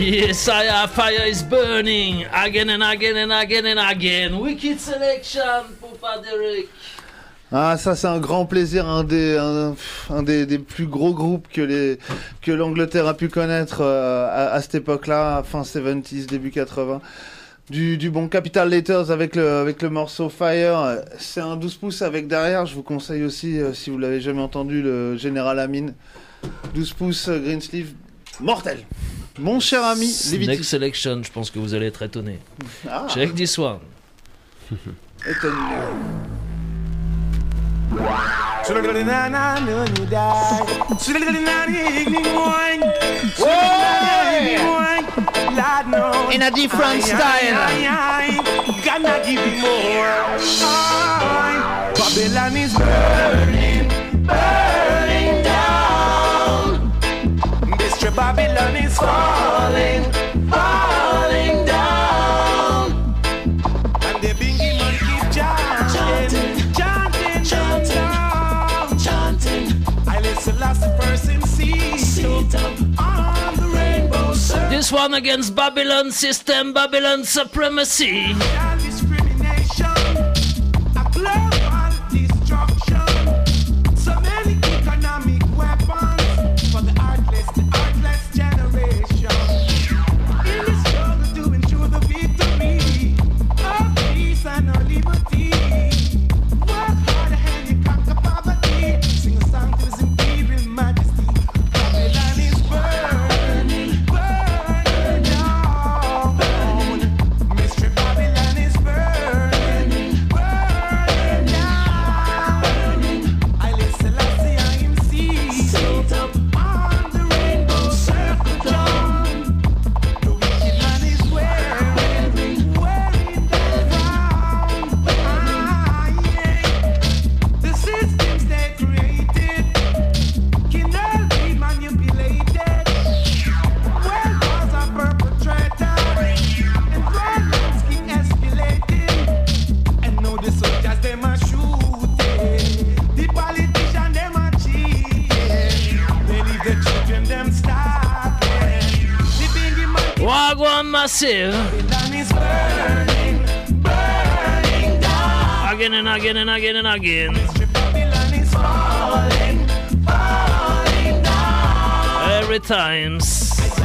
Yes, fire is burning again and again and again and again. Wicked selection, Papa Derek. Ah, ça c'est un grand plaisir, un des plus gros groupes que l'Angleterre a pu connaître à cette époque-là, fin 70s, début 80. Du bon Capital Letters avec le morceau Fire. C'est un 12 pouces avec derrière. Je vous conseille aussi, si vous l'avez jamais entendu, le General Amin. 12 pouces green sleeve, mortel. Mon cher ami Levity. Next selection, je pense que vous allez être étonné. Check this one. Étonne-moi. In a different style. Gonna give you more. Babylon is burning, burning down. Mr. Babylon is falling, falling down. And the biggie man keep chanting, chanting, chanting, chanting. I listen last person seat up on the rainbow circle. This one against Babylon system, Babylon supremacy. Discrimination, a global destruction. So many economic weapons for the artless generation. In the struggle to ensure the victory of peace and our liberty. Work hard and you conquer poverty. Sing a song to His Imperial Majesty. Babylon is burning, burning down. Mystery Babylon is burning, burning down. I listen, I see, I am seated up on the rainbow circle drum. The wicked man is wearing that crown. The systems they created can all be manipulated. Well, wars are perpetrated and violence keep escalating. And now the soldiers them are shooting, the politicians them are cheating. They leave the children them starving. The biggie man Wagwan massive. Babylon is burning, burning down. Again and again and again and again. Babylon is falling, falling down. Every times.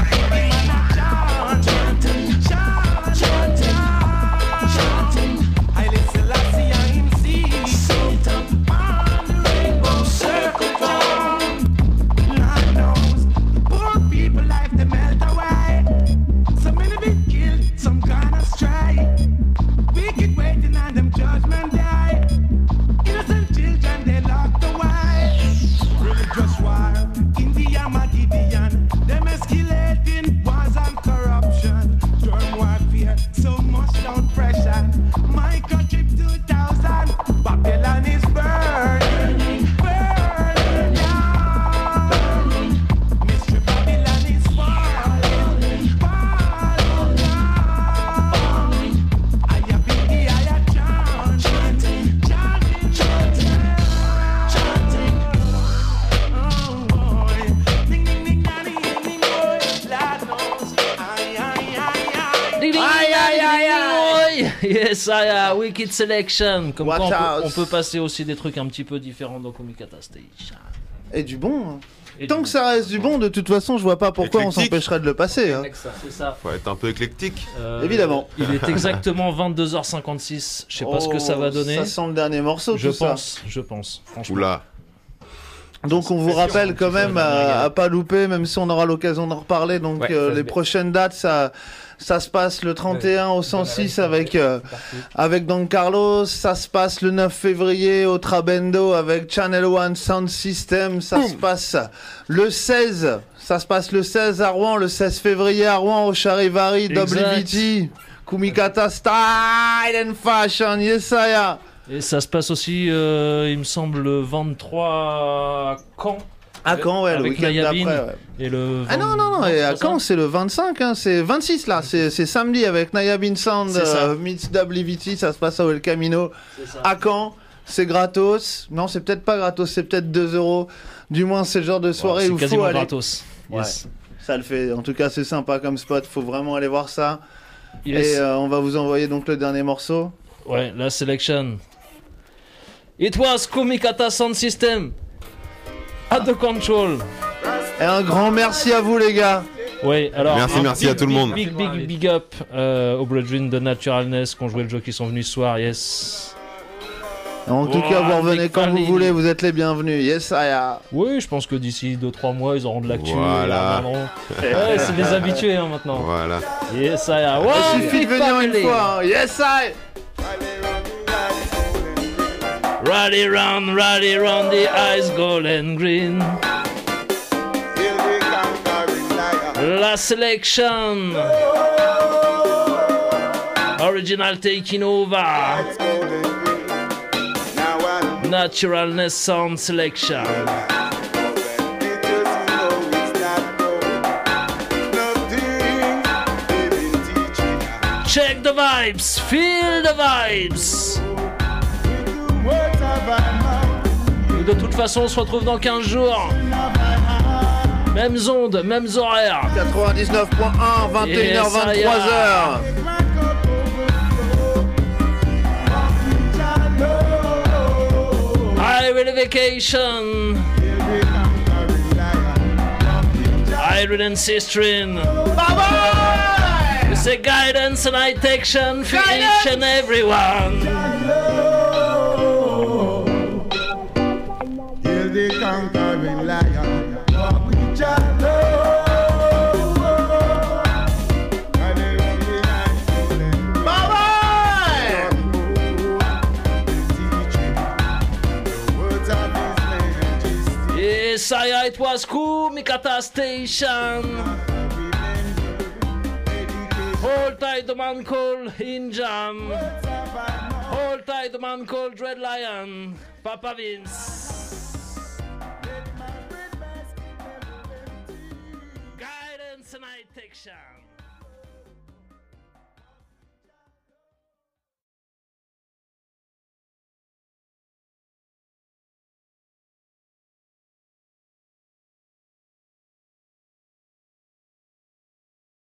Judgment day, innocent children they locked away. Religious war in the Gideon, them escalating wars and corruption, germ warfare, so much down pressure. My country 2000, Babylon is burning, burning down. Mystery Babylon is falling, falling down. I have been the higher chanting, chanting, chanting, chanting. Oh boy, ding ding ding daddy, ding boy, Lord knows. Aye aye aye aye. Ding, ding, Aïe, aïe, aïe, aïe. Yes, Wicked Selection. Comme Watch quoi, out. on peut passer aussi des trucs un petit peu différents dans Kumikata Station. Et du bon. Hein. Et Tant du que ça reste du bon, de toute façon, je vois pas pourquoi on Éclectique. s'empêcherait de le passer. Hein. C'est ça. Faut être un peu éclectique. Évidemment. Il est exactement 22h56. Je sais pas ce que ça va donner. Ça sent le dernier morceau, Je tout ça. pense, franchement. Oula. Donc on vous rappelle quand même à pas louper, même si on aura l'occasion d'en reparler. Donc Ouais, ça se les met. prochaines dates, ça se passe le 31 au 106 avec Don Carlos. Ça se passe le 9 février au Trabendo avec Channel One Sound System. Ça se passe le 16. Ça se passe le 16 à Rouen, le 16 février à Rouen au Charivari Exact. WVT. Kumikata Style and Fashion. Yes, I Et ça se passe aussi, il me semble, le 23 à Caen. À Caen, ouais, le avec week-end Naya d'après. Bean. Ouais. Et le Ah non, et à Caen c'est le 25, hein, c'est 26 là, c'est samedi avec Naya Bean Sound, C'est ça. meets WVT, ça se passe à El Camino, C'est ça. à Caen, c'est gratos, non c'est peut-être pas gratos, c'est peut-être 2 €, du moins c'est le genre de soirée C'est où quasiment faut aller. gratos. Yes. Ça le fait. En tout cas, c'est sympa comme spot. Faut vraiment aller voir ça. Yes. Et on va vous envoyer donc le dernier morceau. Ouais, la selection. It was Kumikata Sound System. At the control. Et un grand merci à vous, les gars. Oui, alors. Merci à tout le monde. Big up au Bloodwind de Naturalness qui ont joué le jeu, qui sont venus ce soir. Yes. En tout cas, vous revenez quand vous voulez, vous êtes les bienvenus. Yes, Aya. Oui, je pense que d'ici 2-3 mois, ils auront de l'actu. Voilà. Ouais, c'est des habitués hein, maintenant. Voilà. Yes, Aya. Ouais, il suffit de venir une fois. Hein. Yes, Aya. Rally round, the eyes golden green. La selection. Original taking over. Naturalness sound selection. Check the vibes, feel the vibes. De toute façon, on se retrouve dans 15 jours. Mêmes ondes, mêmes horaires. 99.1, 21h, 23h. Highway vacation. Iron and Sistrin. Bye bye. We say guidance and high action for each and everyone. Hear the conquering lion. Walk with your Saya, it was Kumikata Station. Hold tight, the man called Injam. Hold tight, the man called Dread Lion. Papa Vince. Guidance and high action.